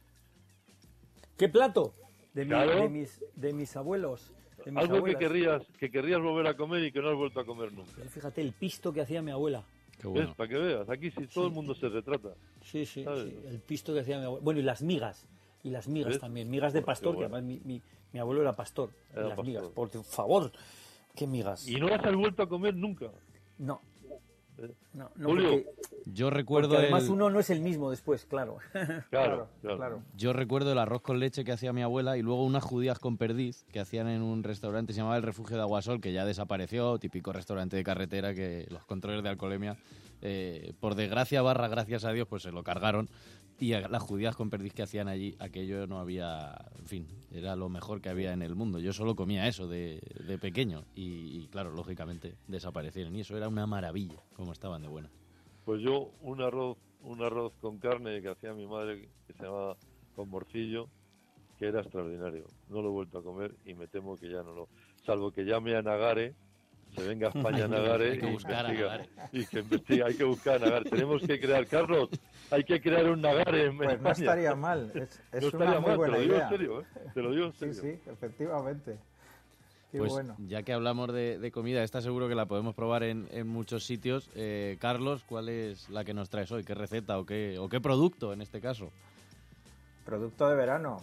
[SPEAKER 4] ¿Qué plato?
[SPEAKER 3] Claro.
[SPEAKER 4] De mis abuelos. De mis
[SPEAKER 3] algo
[SPEAKER 4] abuelas.
[SPEAKER 3] que querrías volver a comer y que no has vuelto a comer nunca.
[SPEAKER 4] Pero fíjate el pisto que hacía mi abuela.
[SPEAKER 2] Qué bueno.
[SPEAKER 3] ¿Ves? Para que veas, aquí sí todo el mundo se retrata.
[SPEAKER 4] Sí, el pisto que hacía mi abuela. Bueno, y las migas. Y las migas ¿ves? También, migas de pastor, que además mi abuelo era pastor. Era las pastor. Migas, por favor. ¿Qué migas?
[SPEAKER 3] ¿Y no las has vuelto a comer nunca?
[SPEAKER 4] No. No,
[SPEAKER 3] Julio.
[SPEAKER 2] Yo recuerdo
[SPEAKER 4] además uno no es el mismo después, claro.
[SPEAKER 3] Claro.
[SPEAKER 2] Yo recuerdo el arroz con leche que hacía mi abuela y luego unas judías con perdiz que hacían en un restaurante, se llamaba El Refugio de Aguasol, que ya desapareció, típico restaurante de carretera que los controles de alcoholemia, por desgracia / gracias a Dios, pues se lo cargaron. Y las judías con perdiz que hacían allí, aquello no había, en fin, era lo mejor que había en el mundo. Yo solo comía eso de pequeño y claro, lógicamente desaparecieron. Y eso era una maravilla, como estaban de buena.
[SPEAKER 3] Pues yo un arroz con carne que hacía mi madre, que se llamaba con morcillo, que era extraordinario. No lo he vuelto a comer y me temo que ya no lo... Salvo que llame a Nagare, se venga a España a Nagare
[SPEAKER 2] hay que buscar a Nagare.
[SPEAKER 3] Y que investiga, hay que buscar a Nagare. Tenemos que crear, Carlos, hay que crear un Nagare en España.
[SPEAKER 5] No estaría mal, es
[SPEAKER 3] no
[SPEAKER 5] una muy buena idea.
[SPEAKER 3] Te lo digo en serio.
[SPEAKER 5] Sí, efectivamente. Qué
[SPEAKER 2] pues
[SPEAKER 5] bueno.
[SPEAKER 2] Ya que hablamos de comida, esta seguro que la podemos probar en muchos sitios. Carlos, ¿cuál es la que nos traes hoy? ¿Qué receta o qué producto en este caso?
[SPEAKER 5] Producto de verano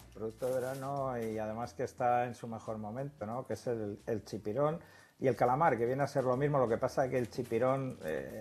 [SPEAKER 5] y además que está en su mejor momento, ¿no? Que es el chipirón y el calamar, que viene a ser lo mismo. Lo que pasa es que el chipirón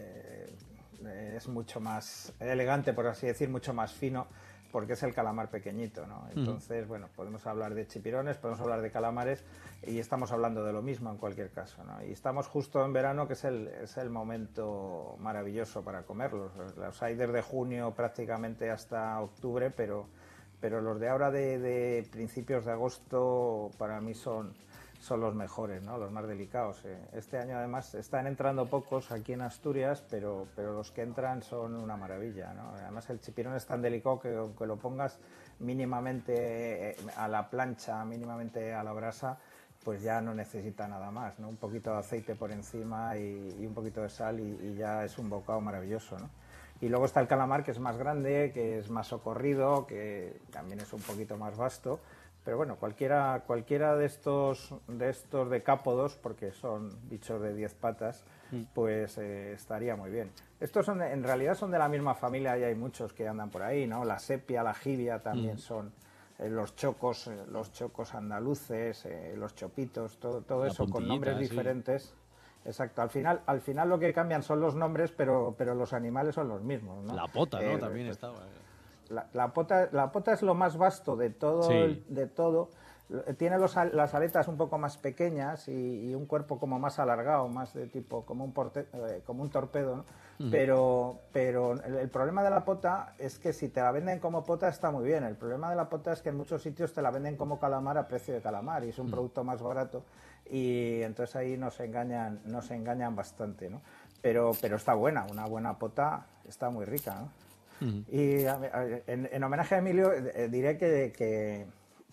[SPEAKER 5] es mucho más elegante, por así decir, mucho más fino, porque es el calamar pequeñito, ¿no? Entonces, bueno, podemos hablar de chipirones, podemos hablar de calamares y estamos hablando de lo mismo en cualquier caso, ¿no? Y estamos justo en verano, que es el momento maravilloso para comerlos. Los hay desde junio prácticamente hasta octubre, pero los de ahora de principios de agosto para mí son son los mejores, ¿no? Los más delicados. Este año además están entrando pocos aquí en Asturias, pero los que entran son una maravilla, ¿no? Además el chipirón es tan delicado que aunque lo pongas mínimamente a la plancha, mínimamente a la brasa, pues ya no necesita nada más, ¿no? Un poquito de aceite por encima y un poquito de sal y ya es un bocado maravilloso, ¿no? Y luego está el calamar, que es más grande, que es más socorrido, que también es un poquito más vasto. Pero bueno, cualquiera de estos decápodos, porque son bichos de 10 patas, pues estaría muy bien. Estos en realidad son de la misma familia y hay muchos que andan por ahí, ¿no? La sepia, la jibia también son los chocos andaluces, los chopitos, todo eso con nombres diferentes. Exacto, al final lo que cambian son los nombres, pero los animales son los mismos, ¿no?
[SPEAKER 2] La pota, ¿no? También estaba.
[SPEAKER 5] La pota es lo más vasto de todo,
[SPEAKER 2] sí.
[SPEAKER 5] de todo. Tiene las aletas un poco más pequeñas y un cuerpo como más alargado, más de tipo como un torpedo, ¿no? Pero el problema de la pota es que si te la venden como pota está muy bien. El problema de la pota es que en muchos sitios te la venden como calamar a precio de calamar y es un producto más barato y entonces ahí nos engañan bastante, ¿no? Pero está buena, una buena pota está muy rica, ¿no? Y en homenaje a Emilio diré que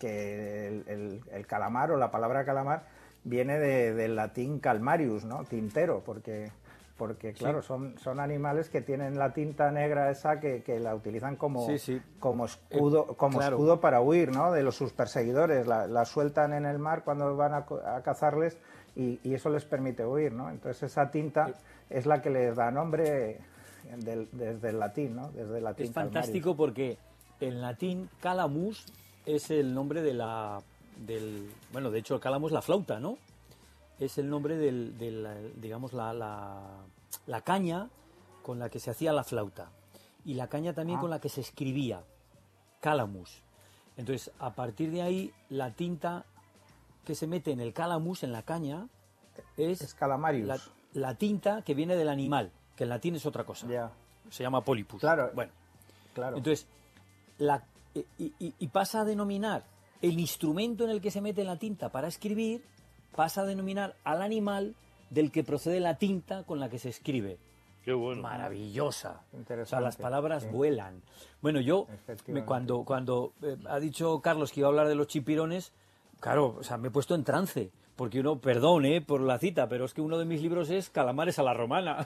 [SPEAKER 5] el calamar o la palabra calamar viene del latín calmarius, ¿no? Tintero, porque claro, son animales que tienen la tinta negra esa que la utilizan como escudo para huir, ¿no? De sus perseguidores, la sueltan en el mar cuando van a cazarles y eso les permite huir, ¿no? Entonces esa tinta es la que les da nombre desde el latín, ¿no? Desde el latín
[SPEAKER 4] es fantástico
[SPEAKER 5] calmarius.
[SPEAKER 4] Porque en latín calamus es el nombre de bueno, de hecho el calamus es la flauta, ¿no? Es el nombre digamos, la caña con la que se hacía la flauta. Y la caña también con la que se escribía, calamus. Entonces, a partir de ahí, la tinta que se mete en el calamus, en la caña, es
[SPEAKER 5] calamarius.
[SPEAKER 4] La tinta que viene del animal, que en latín es otra cosa.
[SPEAKER 5] Yeah.
[SPEAKER 4] Se llama polypus.
[SPEAKER 5] Claro.
[SPEAKER 4] Bueno,
[SPEAKER 5] claro.
[SPEAKER 4] Entonces, y pasa a denominar el instrumento en el que se mete la tinta para escribir, pasa a denominar al animal del que procede la tinta con la que se escribe.
[SPEAKER 3] Qué bueno.
[SPEAKER 4] Maravillosa.
[SPEAKER 5] Interesante.
[SPEAKER 4] O sea, las palabras vuelan. Bueno, yo, cuando ha dicho Carlos que iba a hablar de los chipirones, claro, o sea, me he puesto en trance. Porque perdón, por la cita, pero es que uno de mis libros es Calamares a la romana.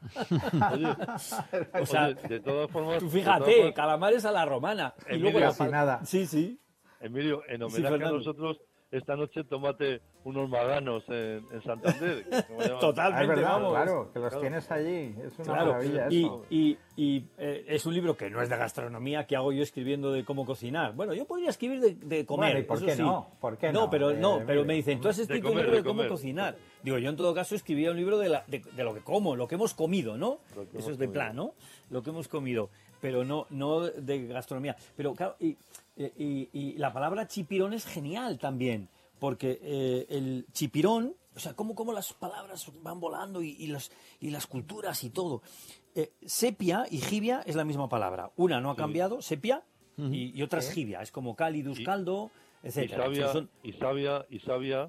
[SPEAKER 3] O sea, de todas formas...
[SPEAKER 4] Tú fíjate, Calamares a la romana.
[SPEAKER 3] Emilio,
[SPEAKER 4] y luego
[SPEAKER 5] nada.
[SPEAKER 4] Sí.
[SPEAKER 3] Emilio, en homenaje a nosotros, esta noche tómate unos maganos en Santander.
[SPEAKER 4] Totalmente,
[SPEAKER 5] es verdad,
[SPEAKER 4] vamos.
[SPEAKER 5] Claro, que los tienes allí. Es una maravilla eso.
[SPEAKER 4] Y es un libro que no es de gastronomía, que hago yo escribiendo de cómo cocinar. Bueno, yo podría escribir de comer.
[SPEAKER 5] Bueno, ¿y por qué
[SPEAKER 4] sí.
[SPEAKER 5] no? ¿Por qué no?
[SPEAKER 4] Pero me dicen, tú has escrito un libro de cómo
[SPEAKER 3] comer.
[SPEAKER 4] cocinar. Digo, yo en todo caso escribía un libro de lo que como, lo que hemos comido, ¿no? Eso es de plan, ¿no? Lo que hemos comido, pero no de gastronomía. Pero claro, y la palabra chipirón es genial también, porque el chipirón, o sea, cómo las palabras van volando y las culturas y todo. Sepia y jibia es la misma palabra. Una no ha cambiado, sepia, y otra es jibia. Es como cálidus, caldo, etc.
[SPEAKER 3] Y sabia,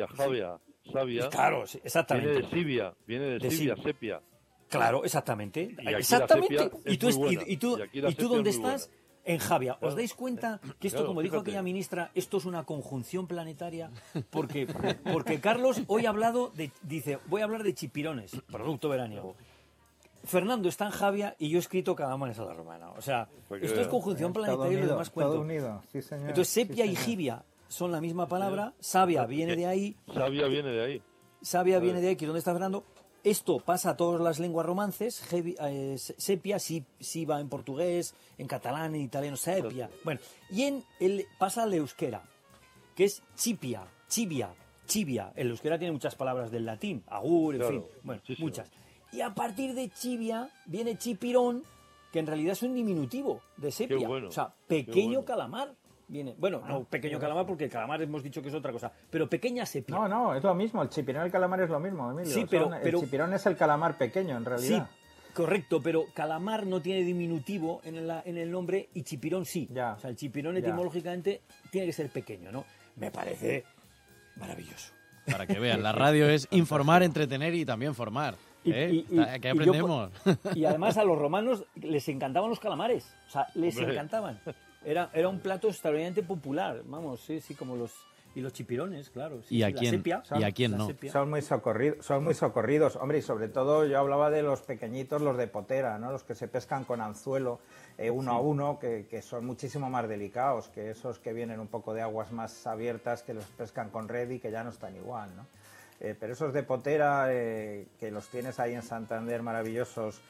[SPEAKER 3] javia.
[SPEAKER 4] Claro, sí, exactamente.
[SPEAKER 3] Viene de Sibia, sepia.
[SPEAKER 4] Claro, exactamente.
[SPEAKER 3] Y aquí
[SPEAKER 4] Exactamente.
[SPEAKER 3] la sepia
[SPEAKER 4] ¿Y tú dónde estás? En Javia. ¿Os dais cuenta que esto, como dijo
[SPEAKER 3] fíjate.
[SPEAKER 4] aquella ministra, esto es una conjunción planetaria? Porque Carlos hoy ha hablado dice, voy a hablar de chipirones, producto veraniego. Fernando está en Javia y yo he escrito Calamares a la romana. O sea, esto es conjunción planetaria y lo demás cuento.
[SPEAKER 5] Todo unido, sí, señor.
[SPEAKER 4] Entonces, sepia
[SPEAKER 5] sí,
[SPEAKER 4] y jibia son la misma palabra, sabia viene de ahí.
[SPEAKER 3] Sabia viene de ahí.
[SPEAKER 4] Sabia viene de ahí, que es donde está Fernando. Esto pasa a todas las lenguas romances, sepia sí va en portugués, en catalán, en italiano, sepia. Bueno, y pasa al euskera, que es chipia, chivia. El euskera tiene muchas palabras del latín, agur, en fin, bueno, muchas. Y a partir de chivia viene chipirón, que en realidad es un diminutivo de sepia.
[SPEAKER 3] Bueno,
[SPEAKER 4] o sea, pequeño calamar. Viene, bueno, no pequeño calamar porque el calamar hemos dicho que es otra cosa, pero pequeña sepia.
[SPEAKER 5] No, es lo mismo, el chipirón y el calamar es lo mismo, Emilio.
[SPEAKER 4] Sí, pero
[SPEAKER 5] el chipirón es el calamar pequeño, en realidad.
[SPEAKER 4] Sí, correcto, pero calamar no tiene diminutivo en el nombre y chipirón sí.
[SPEAKER 5] Ya,
[SPEAKER 4] o sea, el chipirón etimológicamente tiene que ser pequeño, ¿no? Me parece maravilloso.
[SPEAKER 2] para que vean. La radio es informar, entretener y también formar. ¿Qué aprendemos?
[SPEAKER 4] Y además a los romanos les encantaban los calamares. O sea, les encantaban. Era un plato extraordinariamente popular. Vamos, sí, como los... Y los chipirones, claro. Sí,
[SPEAKER 2] ¿Y a quién? ¿Y a quién no?
[SPEAKER 5] Son muy socorridos. Hombre, y sobre todo yo hablaba de los pequeñitos, los de potera, ¿no? Los que se pescan con anzuelo uno a uno, que son muchísimo más delicados que esos que vienen un poco de aguas más abiertas, que los pescan con red y que ya no están igual, ¿no? Pero esos de potera, que los tienes ahí en Santander, maravillosos.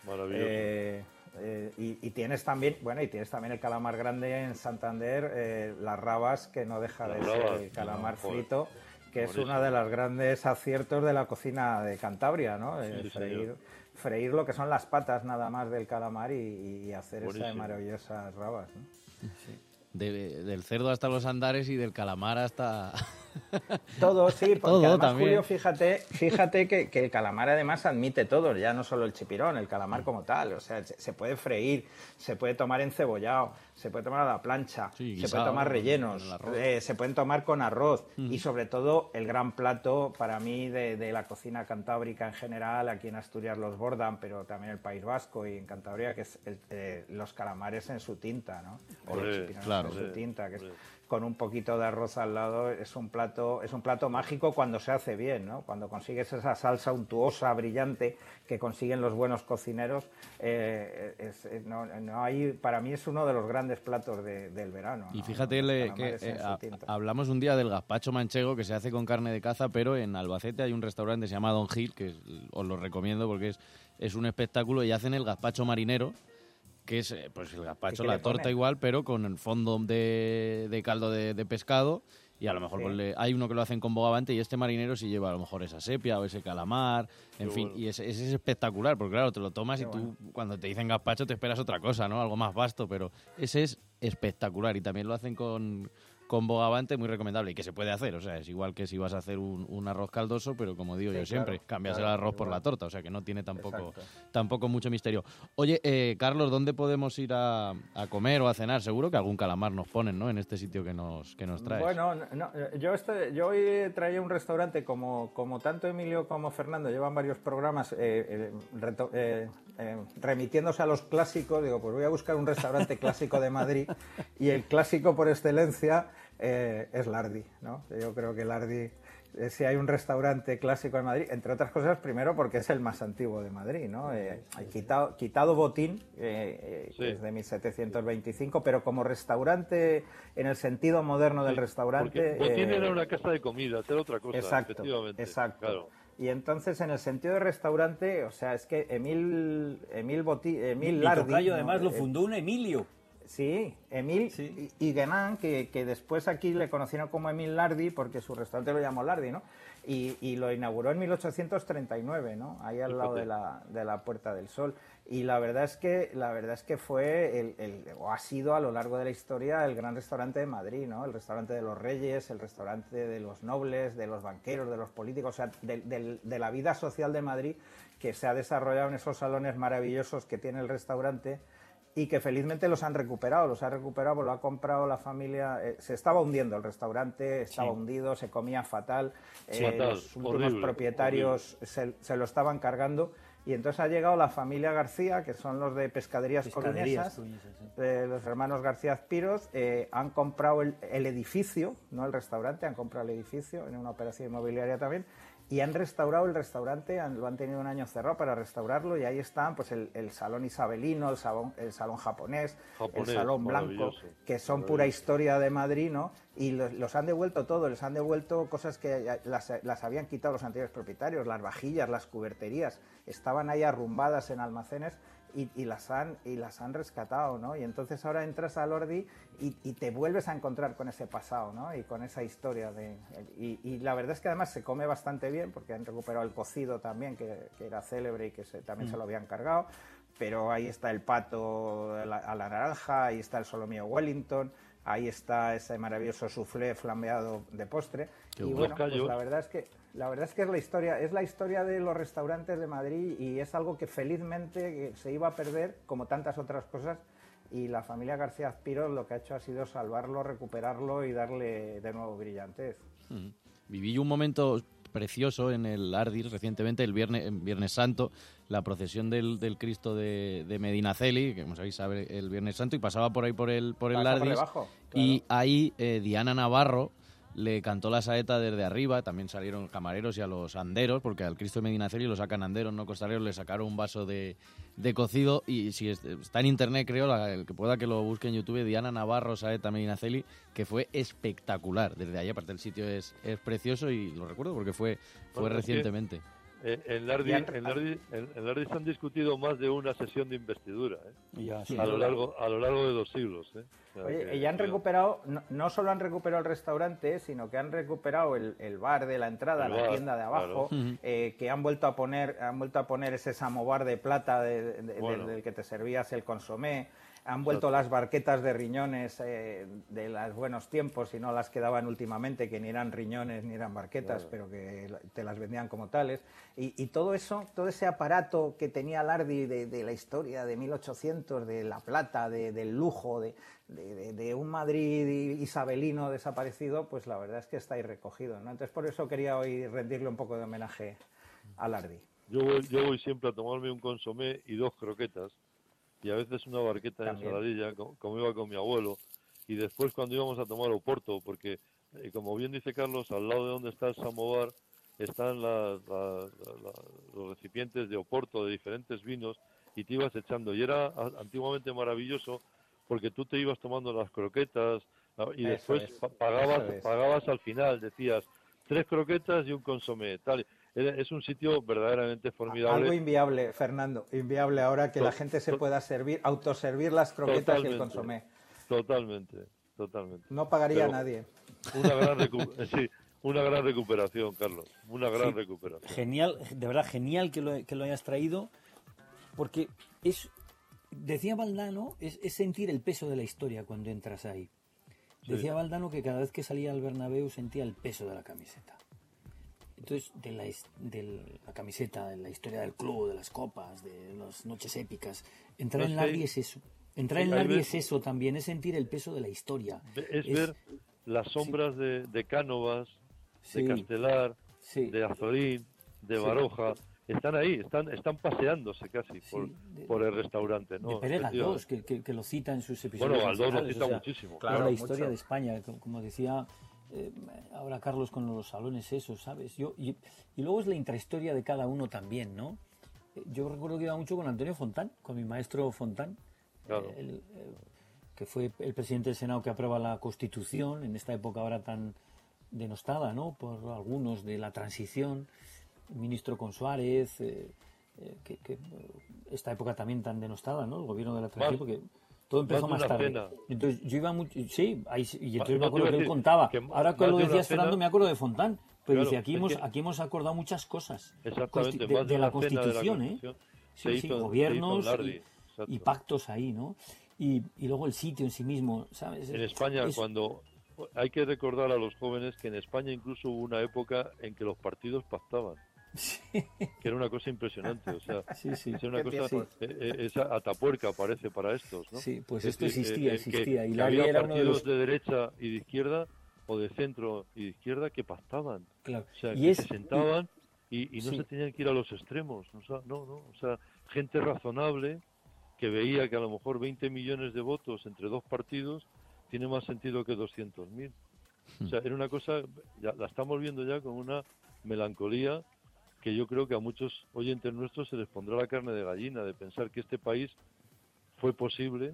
[SPEAKER 5] Y tienes también, el calamar grande en Santander, las rabas, que no deja de ser el calamar frito, que es uno de los grandes aciertos de la cocina de Cantabria, ¿no? Freír lo que son las patas nada más del calamar y hacer esas maravillosas rabas, ¿no?
[SPEAKER 2] Sí. Del cerdo hasta los andares y del calamar hasta...
[SPEAKER 5] Todo, sí, porque
[SPEAKER 2] todo
[SPEAKER 5] además,
[SPEAKER 2] también.
[SPEAKER 5] Julio, fíjate que el calamar además admite todo, ya no solo el chipirón, el calamar como tal. O sea, se puede freír, se puede tomar encebollado, se puede tomar a la plancha, se puede tomar rellenos, se pueden tomar con arroz. Y sobre todo, el gran plato para mí de la cocina cantábrica en general, aquí en Asturias los bordan, pero también el País Vasco y en Cantabria, que es los calamares en su tinta, ¿no? O los chipirones en su tinta, que es con un poquito de arroz al lado. Es un plato mágico cuando se hace bien, ¿no? Cuando consigues esa salsa untuosa, brillante, que consiguen los buenos cocineros. No hay, para mí es uno de los grandes platos del verano, ¿no?
[SPEAKER 2] Y fíjate que hablamos un día del gazpacho manchego, que se hace con carne de caza, pero en Albacete hay un restaurante que se llama Don Gil, que os lo recomiendo porque es un espectáculo, y hacen el gazpacho marinero, que es pues el gazpacho, la torta igual, pero con el fondo de caldo de pescado, y a lo mejor hay uno que lo hacen con bogavante, y este marinero sí lleva a lo mejor esa sepia o ese calamar, en fin, y ese es espectacular, porque claro, te lo tomas y tú cuando te dicen gazpacho te esperas otra cosa, ¿no? Algo más vasto, pero ese es espectacular, y también lo hacen con bogavante, muy recomendable, y que se puede hacer, o sea, es igual que si vas a hacer un arroz caldoso, pero como digo yo siempre, cambias el arroz por la torta, o sea que no tiene tampoco mucho misterio. Oye, Carlos, ¿dónde podemos ir a comer o a cenar? Seguro que algún calamar nos ponen, ¿no?, en este sitio que nos traes.
[SPEAKER 5] Bueno, yo hoy traía un restaurante, como tanto Emilio como Fernando llevan varios programas remitiéndose a los clásicos. Digo, pues voy a buscar un restaurante clásico de Madrid, y el clásico por excelencia es Lardi, ¿no? Yo creo que Lardi, si hay un restaurante clásico en Madrid, entre otras cosas, primero porque es el más antiguo de Madrid, ¿no? Quitado Botín, que es de 1725, pero como restaurante, en el sentido moderno del restaurante...
[SPEAKER 3] Porque Botín era una casa de comida, era otra cosa, efectivamente.
[SPEAKER 5] Exacto.
[SPEAKER 3] Claro.
[SPEAKER 5] Y entonces, en el sentido de restaurante, o sea, es que Emil Lardi...
[SPEAKER 4] tocayo, además, lo fundó un Emilio.
[SPEAKER 5] Sí, Emil y Guénan, que después aquí le conocieron como Emil Lardi, porque su restaurante lo llamó Lardi, ¿no? Y lo inauguró en 1839, ¿no? Ahí al lado de la Puerta del Sol. Y la verdad es que fue o ha sido a lo largo de la historia el gran restaurante de Madrid, ¿no? El restaurante de los reyes, el restaurante de los nobles, de los banqueros, de los políticos, o sea, de la vida social de Madrid, que se ha desarrollado en esos salones maravillosos que tiene el restaurante, y que felizmente los ha recuperado, pues lo ha comprado la familia. Se estaba hundiendo el restaurante, estaba hundido, se comía fatal, los últimos propietarios se lo estaban cargando, y entonces ha llegado la familia García, que son los de Pescaderías Coruñesas, los hermanos García Azpiroz, han comprado el edificio, no el restaurante, han comprado el edificio en una operación inmobiliaria también, y han restaurado el restaurante, lo han tenido un año cerrado para restaurarlo, y ahí están pues el salón isabelino, el salón japonés, el salón blanco, que son pura historia de Madrid, ¿no? Y los han devuelto todo, les han devuelto cosas que las habían quitado los anteriores propietarios, las vajillas, las cuberterías, estaban ahí arrumbadas en almacenes, y las han rescatado, ¿no? Y entonces ahora entras a Lordi y te vuelves a encontrar con ese pasado, ¿no? Y con esa historia y la verdad es que además se come bastante bien, porque han recuperado el cocido también, que era célebre y que también se lo habían cargado, pero ahí está el pato a la naranja, ahí está el solomillo Wellington, ahí está ese maravilloso soufflé flambeado de postre.
[SPEAKER 2] Qué
[SPEAKER 5] y bueno, pues la verdad es que es la historia de los restaurantes de Madrid, y es algo que felizmente se iba a perder, como tantas otras cosas, y la familia García Azpiroz lo que ha hecho ha sido salvarlo, recuperarlo y darle de nuevo brillantez.
[SPEAKER 2] Viví yo un momento precioso en el Ardis recientemente, el Viernes Santo, la procesión del Cristo de Medinaceli, que como sabéis sabe el Viernes Santo, y pasaba por ahí por el Ardis,
[SPEAKER 5] debajo, claro.
[SPEAKER 2] Y ahí Diana Navarro le cantó la saeta desde arriba. También salieron camareros y a los anderos, porque al Cristo de Medinaceli lo sacan anderos, no costaleros, le sacaron un vaso de cocido. Y si está en internet, creo, el que pueda que lo busque en YouTube, Diana Navarro, saeta Medinaceli, que fue espectacular. Desde ahí, aparte, el sitio es precioso y lo recuerdo porque fue recientemente.
[SPEAKER 3] En Lardi se han discutido más de una sesión de investidura,
[SPEAKER 4] Ya, sí,
[SPEAKER 3] a lo largo de 2 siglos. O sea,
[SPEAKER 5] Oye, y han recuperado, no solo han recuperado el restaurante, sino que han recuperado el bar de la entrada, la tienda de abajo, claro. Que han vuelto a poner ese samovar de plata del que te servías el consomé. Han vuelto las barquetas de riñones de los buenos tiempos, y no las que daban últimamente, que ni eran riñones ni eran barquetas, pero que te las vendían como tales. Y todo eso, todo ese aparato que tenía Lardi de la historia de 1800, de la plata, del lujo, de un Madrid isabelino desaparecido, pues la verdad es que está ahí recogido, ¿no? Entonces por eso quería hoy rendirle un poco de homenaje a Lardi.
[SPEAKER 3] Yo voy siempre a tomarme un consomé y 2 croquetas, y a veces una barqueta de ensaladilla, como iba con mi abuelo, y después cuando íbamos a tomar Oporto, porque como bien dice Carlos, al lado de donde está el samovar están los recipientes de Oporto de diferentes vinos, y te ibas echando, y era antiguamente maravilloso porque tú te ibas tomando las croquetas y después pagabas al final, decías 3 croquetas y un consomé, tal. Es un sitio verdaderamente formidable.
[SPEAKER 5] Algo inviable, Fernando, inviable ahora que la gente se pueda autoservir las croquetas y el consomé.
[SPEAKER 3] Totalmente.
[SPEAKER 5] No pagaría a nadie.
[SPEAKER 3] Una gran recuperación, Carlos, una gran recuperación.
[SPEAKER 4] Genial, de verdad, genial que lo hayas traído, porque decía Valdano, es sentir el peso de la historia cuando entras ahí. Decía Valdano que cada vez que salía al Bernabéu sentía el peso de la camiseta. Entonces, de la camiseta, de la historia del club, de las copas, de las noches épicas, entrar en Lardi es eso. Entrar en Lardi es eso también, es sentir el peso de la historia.
[SPEAKER 3] Es ver las sombras de Cánovas, de Castelar, de Azorín, de Baroja. Están ahí, están paseándose casi por el restaurante, ¿no?
[SPEAKER 4] De Pere Galdós, que lo cita en sus episodios.
[SPEAKER 3] Bueno, Galdós lo cita muchísimo.
[SPEAKER 4] Claro, la historia de España, como decía ahora Carlos con los salones esos, ¿sabes? Y luego es la intrahistoria de cada uno también, ¿no? Yo recuerdo que iba mucho con Antonio Fontán, con mi maestro Fontán, claro. Que fue el presidente del Senado que aprueba la Constitución en esta época ahora tan denostada, ¿no? Por algunos de la transición, ministro con Suárez, que esta época también tan denostada, ¿no? El gobierno de la transición, porque todo empezó más tarde. Entonces yo iba mucho, y entonces me acuerdo que él contaba. Ahora que lo decías, Fernando, me acuerdo de Fontán, pero dice, aquí hemos acordado muchas cosas de la Constitución, gobiernos y pactos ahí, ¿no? Y luego el sitio en sí mismo, ¿sabes?
[SPEAKER 3] En España, cuando hay que recordar a los jóvenes que en España incluso hubo una época en que los partidos pactaban. Que era una cosa impresionante, o sea, es una cosa, esa atapuerca parece para estos, ¿no?
[SPEAKER 4] Sí, pues esto existía, y
[SPEAKER 3] que había partidos de derecha y de izquierda, o de centro y de izquierda, que pactaban,
[SPEAKER 4] claro.
[SPEAKER 3] O sea, que se sentaban y no se tenían que ir a los extremos, o sea, gente razonable que veía que a lo mejor 20 millones de votos entre 2 partidos tiene más sentido que 200.000. O sea, era una cosa, ya la estamos viendo ya con una melancolía que yo creo que a muchos oyentes nuestros se les pondrá la carne de gallina de pensar que en este país fue posible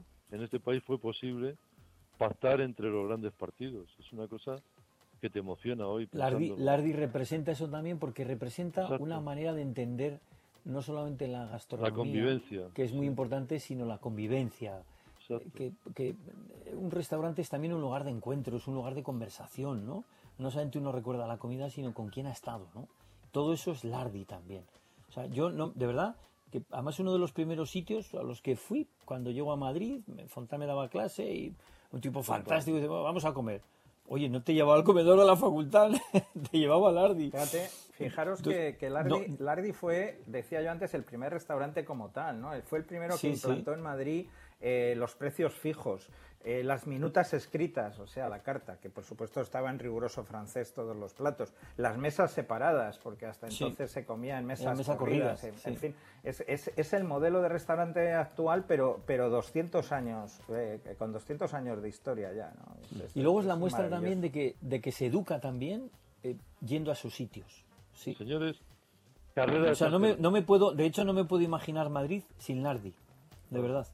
[SPEAKER 3] pactar entre los grandes partidos. Es una cosa que te emociona hoy.
[SPEAKER 4] Lardi representa eso también, porque representa una manera de entender no solamente la gastronomía,
[SPEAKER 3] la convivencia,
[SPEAKER 4] que es muy importante, sino la convivencia. Que un restaurante es también un lugar de encuentro, es un lugar de conversación, ¿no? No solamente uno recuerda la comida, sino con quién ha estado, ¿no? Todo eso es Lardi también. O sea, yo no, de verdad, que además uno de los primeros sitios a los que fui cuando llego a Madrid, Fontán me daba clase y un tipo fantástico, dice, vamos a comer. Oye, no te llevaba al comedor a la facultad, te llevaba a Lardi.
[SPEAKER 5] Fijaros que Lardi fue, decía yo antes, el primer restaurante como tal, ¿no? Fue el primero que implantó en Madrid los precios fijos, las minutas escritas, o sea, la carta, que por supuesto estaba en riguroso francés todos los platos, las mesas separadas, porque hasta entonces se comía en mesas corridas. En fin, es el modelo de restaurante actual, pero 200 años, con 200 años de historia ya, ¿no?
[SPEAKER 4] Y luego es la muestra también de que se educa también yendo a sus sitios. Sí.
[SPEAKER 3] Señores, carrera.
[SPEAKER 4] O sea, no me puedo imaginar Madrid sin Lardi, de verdad.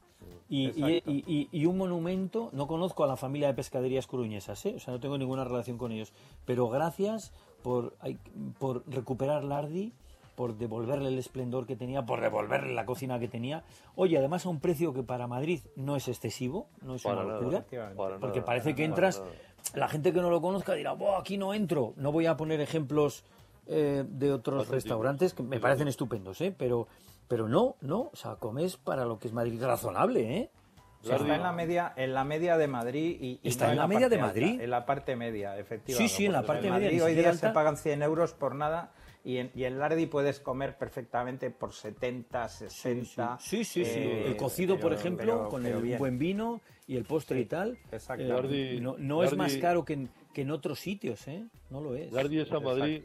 [SPEAKER 4] Y un monumento, no conozco a la familia de pescaderías coruñesas, o sea, no tengo ninguna relación con ellos, pero gracias por recuperar Lardi, por devolverle el esplendor que tenía, por devolverle la cocina que tenía. Oye, además a un precio que para Madrid no es excesivo, no es una locura, porque parece que entras, la gente que no lo conozca dirá, aquí no entro. No voy a poner ejemplos de otros restaurantes que me parecen estupendos, pero no, o sea, comes para lo que es Madrid razonable,
[SPEAKER 5] Está en la media de Madrid y
[SPEAKER 4] está
[SPEAKER 5] no
[SPEAKER 4] en la media de
[SPEAKER 5] alta,
[SPEAKER 4] Madrid.
[SPEAKER 5] En la parte media, efectivamente.
[SPEAKER 4] Sí, en la parte media.
[SPEAKER 5] Madrid hoy día se pagan 100 euros por nada y en Lardi puedes comer perfectamente por 70, 60.
[SPEAKER 4] Sí. El cocido, por ejemplo, con el buen vino y el postre y tal.
[SPEAKER 5] Exacto.
[SPEAKER 4] No es más caro que en otros sitios, no lo es.
[SPEAKER 3] Lardi es a Madrid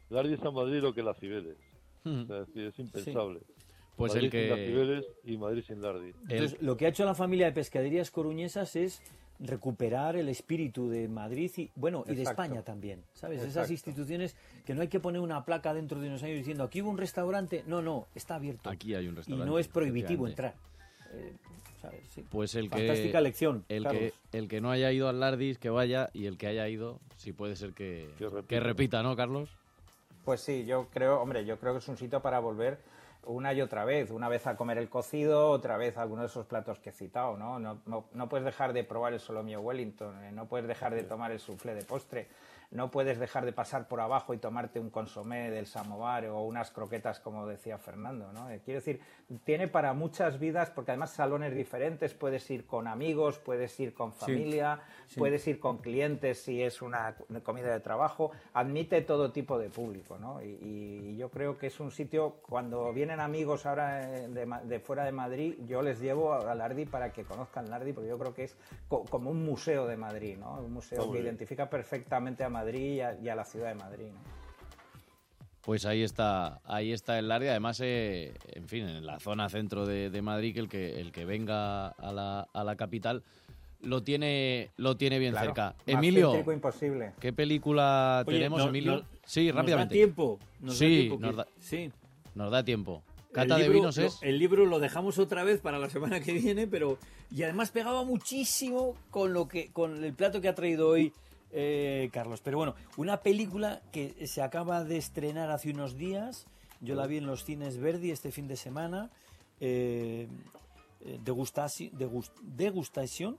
[SPEAKER 3] lo que la Cibeles. O sea, es impensable.
[SPEAKER 2] Pues
[SPEAKER 3] Madrid
[SPEAKER 2] el que...
[SPEAKER 3] sin la Cibeles y Madrid sin Lardi.
[SPEAKER 4] Entonces, lo que ha hecho la familia de pescaderías coruñesas es recuperar el espíritu de Madrid y de España también, ¿sabes? Esas instituciones que no hay que poner una placa dentro de unos años diciendo aquí hubo un restaurante, no, está abierto.
[SPEAKER 2] Aquí hay un restaurante.
[SPEAKER 4] Y no es prohibitivo entrar. ¿Sabes? Sí.
[SPEAKER 2] Pues
[SPEAKER 4] fantástica lección.
[SPEAKER 2] El que no haya ido al Lardis, que vaya, y el que haya ido, sí puede ser que repita, ¿no, Carlos?
[SPEAKER 5] Pues sí, yo creo que es un sitio para volver una y otra vez a comer el cocido, otra vez alguno de esos platos que he citado, ¿no? No puedes dejar de probar el solomillo Wellington, no puedes dejar de tomar el soufflé de postre, no puedes dejar de pasar por abajo y tomarte un consomé del samovar o unas croquetas, como decía Fernando, ¿no? Quiero decir, tiene para muchas vidas, porque además salones diferentes, puedes ir con amigos, puedes ir con familia, puedes ir con clientes si es una comida de trabajo, admite todo tipo de público, ¿no? Y yo creo que es un sitio, cuando vienen amigos ahora de fuera de Madrid, yo les llevo a Lardi para que conozcan Lardi, porque yo creo que es como un museo de Madrid, ¿no? Un museo que identifica perfectamente a Madrid y a la ciudad de Madrid, ¿no?
[SPEAKER 2] Pues ahí está el Lardi, además, en fin, en la zona centro de Madrid, que el que venga a la capital lo tiene bien cerca. Emilio,
[SPEAKER 5] imposible.
[SPEAKER 2] ¿Qué película tenemos, Emilio? Sí, rápidamente. Nos da tiempo. Cata de vinos es...
[SPEAKER 4] El libro lo dejamos otra vez para la semana que viene, y además pegaba muchísimo con el plato que ha traído hoy Carlos. Pero bueno, una película que se acaba de estrenar hace unos días, yo la vi en los cines Verdi este fin de semana, Degustación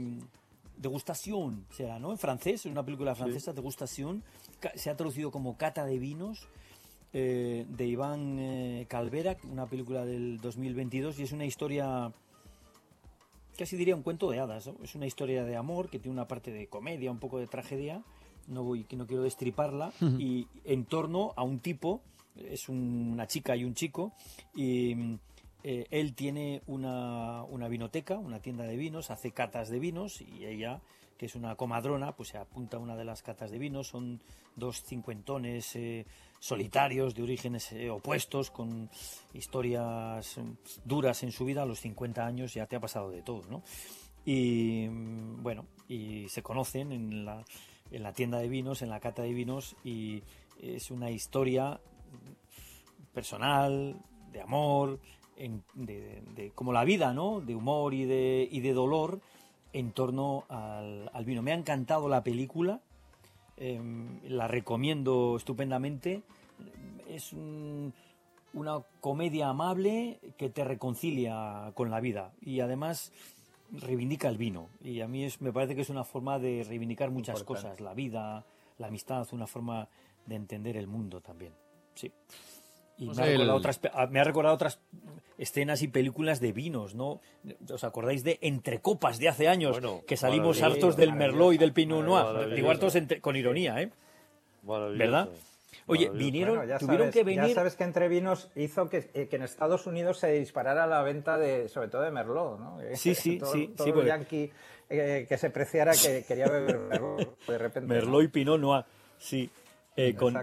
[SPEAKER 4] será, ¿no? En francés, es una película francesa, Degustación, se ha traducido como Cata de vinos, de Iván Calvera, una película del 2022, y es una historia, casi diría un cuento de hadas, ¿no? Es una historia de amor que tiene una parte de comedia, un poco de tragedia, no quiero destriparla, y en torno a un tipo, es una chica y un chico, y él tiene una vinoteca, una tienda de vinos, hace catas de vinos, y ella, que es una comadrona, pues se apunta a una de las catas de vinos. Son dos cincuentones solitarios, de orígenes opuestos, con historias duras en su vida. A los 50 años ya te ha pasado de todo, ¿no? Y bueno, y se conocen en la tienda de vinos, en la cata de vinos, y es una historia personal, de amor, de como la vida, ¿no? De humor y de dolor en torno al vino. Me ha encantado la película, la recomiendo estupendamente. Es una comedia amable que te reconcilia con la vida y además reivindica el vino. Y a mí me parece que es una forma de reivindicar muchas cosas, la vida, la amistad, una forma de entender el mundo también. Sí. Y me ha recordado otras escenas y películas de vinos, ¿no? ¿Os acordáis de Entre Copas de hace años? Bueno, que salimos hartos del Merlot y del Pinot Noir. Digo hartos con ironía, ¿verdad? Oye, vinieron, tuvieron que venir...
[SPEAKER 5] Ya sabes que Entre Vinos hizo que en Estados Unidos se disparara la venta sobre todo de Merlot, ¿no?
[SPEAKER 4] Sí.
[SPEAKER 5] Todo yankee que se preciara que quería beber Merlot, de repente.
[SPEAKER 4] Merlot y Pinot Noir, sí. Con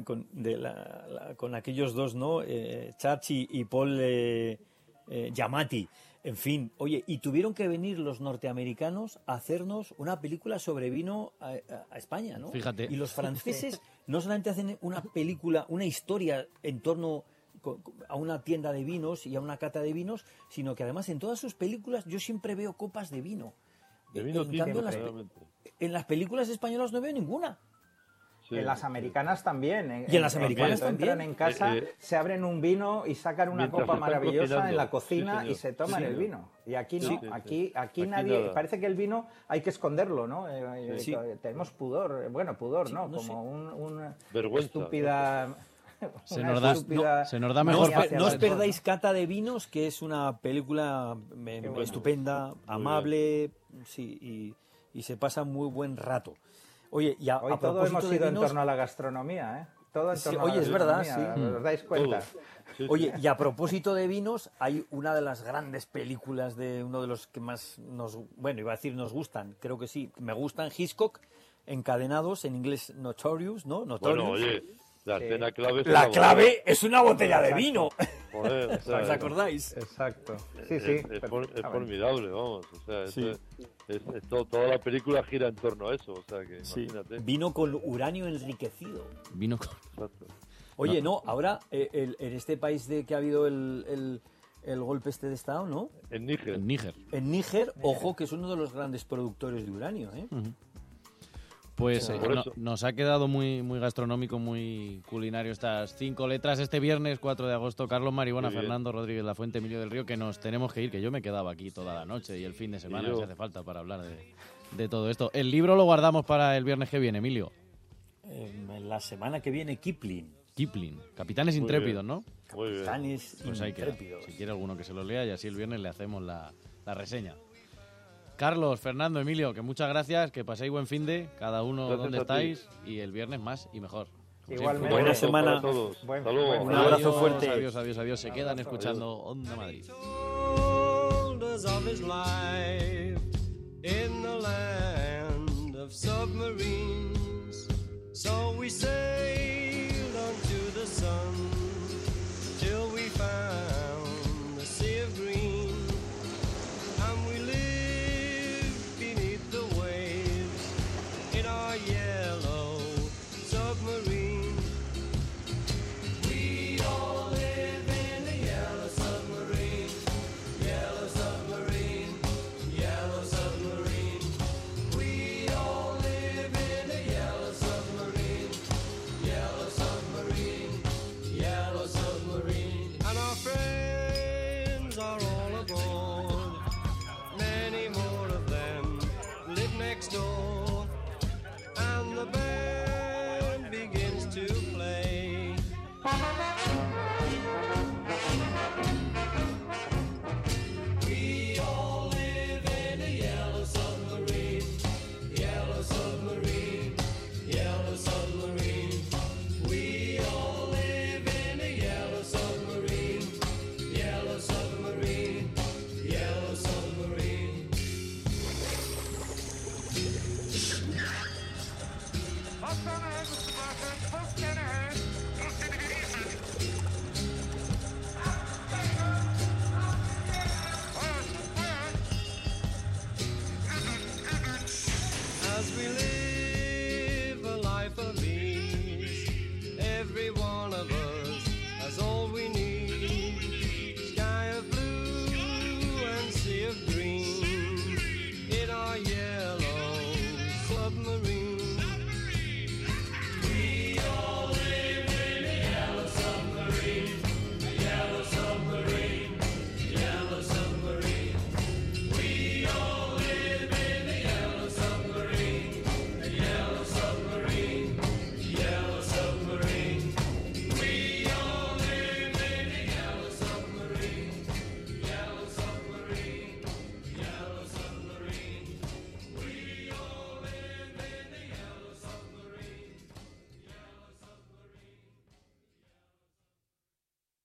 [SPEAKER 4] aquellos dos, ¿no? Chachi y Paul Giamatti. En fin, oye, y tuvieron que venir los norteamericanos a hacernos una película sobre vino a España, ¿no?
[SPEAKER 2] Fíjate.
[SPEAKER 4] Y los franceses no solamente hacen una película, una historia en torno a una tienda de vinos y a una cata de vinos, sino que además en todas sus películas yo siempre veo copas de vino.
[SPEAKER 3] De vino
[SPEAKER 4] en cambio, en las películas españolas no veo ninguna.
[SPEAKER 5] Sí, en las americanas también.
[SPEAKER 4] Y en las americanas también.
[SPEAKER 5] Entran en casa, se abren un vino y sacan una copa maravillosa en la cocina y se toman el vino. Y aquí no, aquí nadie... Nada. Parece que el vino hay que esconderlo, ¿no? Tenemos pudor. Bueno, pudor, ¿no? Como una estúpida...
[SPEAKER 2] Se nos da mejor.
[SPEAKER 4] No os perdáis Cata de Vinos, que es una película estupenda, amable, sí, y se pasa muy buen rato. Oye, y
[SPEAKER 5] hoy todo hemos ido en torno a la gastronomía, ¿eh? Todo en torno a la gastronomía.
[SPEAKER 4] Es verdad, sí.
[SPEAKER 5] ¿Os dais cuenta?
[SPEAKER 3] Sí.
[SPEAKER 4] Oye, y a propósito de vinos, hay una de las grandes películas de uno de los que más nos gustan, creo que sí, me gustan, Hitchcock, Encadenados, en inglés Notorious, ¿no? Notorious.
[SPEAKER 3] Bueno, oye, la escena clave es
[SPEAKER 4] la clave es una botella de vino.
[SPEAKER 3] Joder, o sea,
[SPEAKER 4] ¿os acordáis?
[SPEAKER 5] Exacto. Sí.
[SPEAKER 3] Es formidable, vamos. O sea, toda la película gira en torno a eso. O sea, que imagínate.
[SPEAKER 4] Vino con uranio enriquecido.
[SPEAKER 3] Exacto.
[SPEAKER 4] Oye, no, ahora en este país que ha habido el golpe de Estado, ¿no?
[SPEAKER 3] En Níger.
[SPEAKER 2] En
[SPEAKER 4] Níger, ojo, que es uno de los grandes productores de uranio, ¿eh?
[SPEAKER 2] Pues nos ha quedado muy, muy gastronómico, muy culinario estas 5 letras. Este viernes 4 de agosto, Carlos Maribona, Fernando Rodríguez Lafuente, Emilio del Río, que nos tenemos que ir, que yo me quedaba aquí toda la noche y el fin de semana si hace falta para hablar de todo esto. El libro lo guardamos para el viernes que viene, Emilio.
[SPEAKER 4] La semana que viene, Kipling,
[SPEAKER 2] Capitanes Intrépidos, ¿no?
[SPEAKER 4] Capitanes Intrépidos.
[SPEAKER 2] Si quiere alguno que se lo lea y así el viernes le hacemos la reseña. Carlos, Fernando, Emilio, que muchas gracias, que paséis buen finde, cada uno gracias donde estáis, y el viernes más y mejor.
[SPEAKER 5] Igualmente.
[SPEAKER 4] Buena semana.
[SPEAKER 5] Un
[SPEAKER 4] abrazo fuerte.
[SPEAKER 2] Adiós. Se quedan escuchando Onda Madrid.
[SPEAKER 12] Are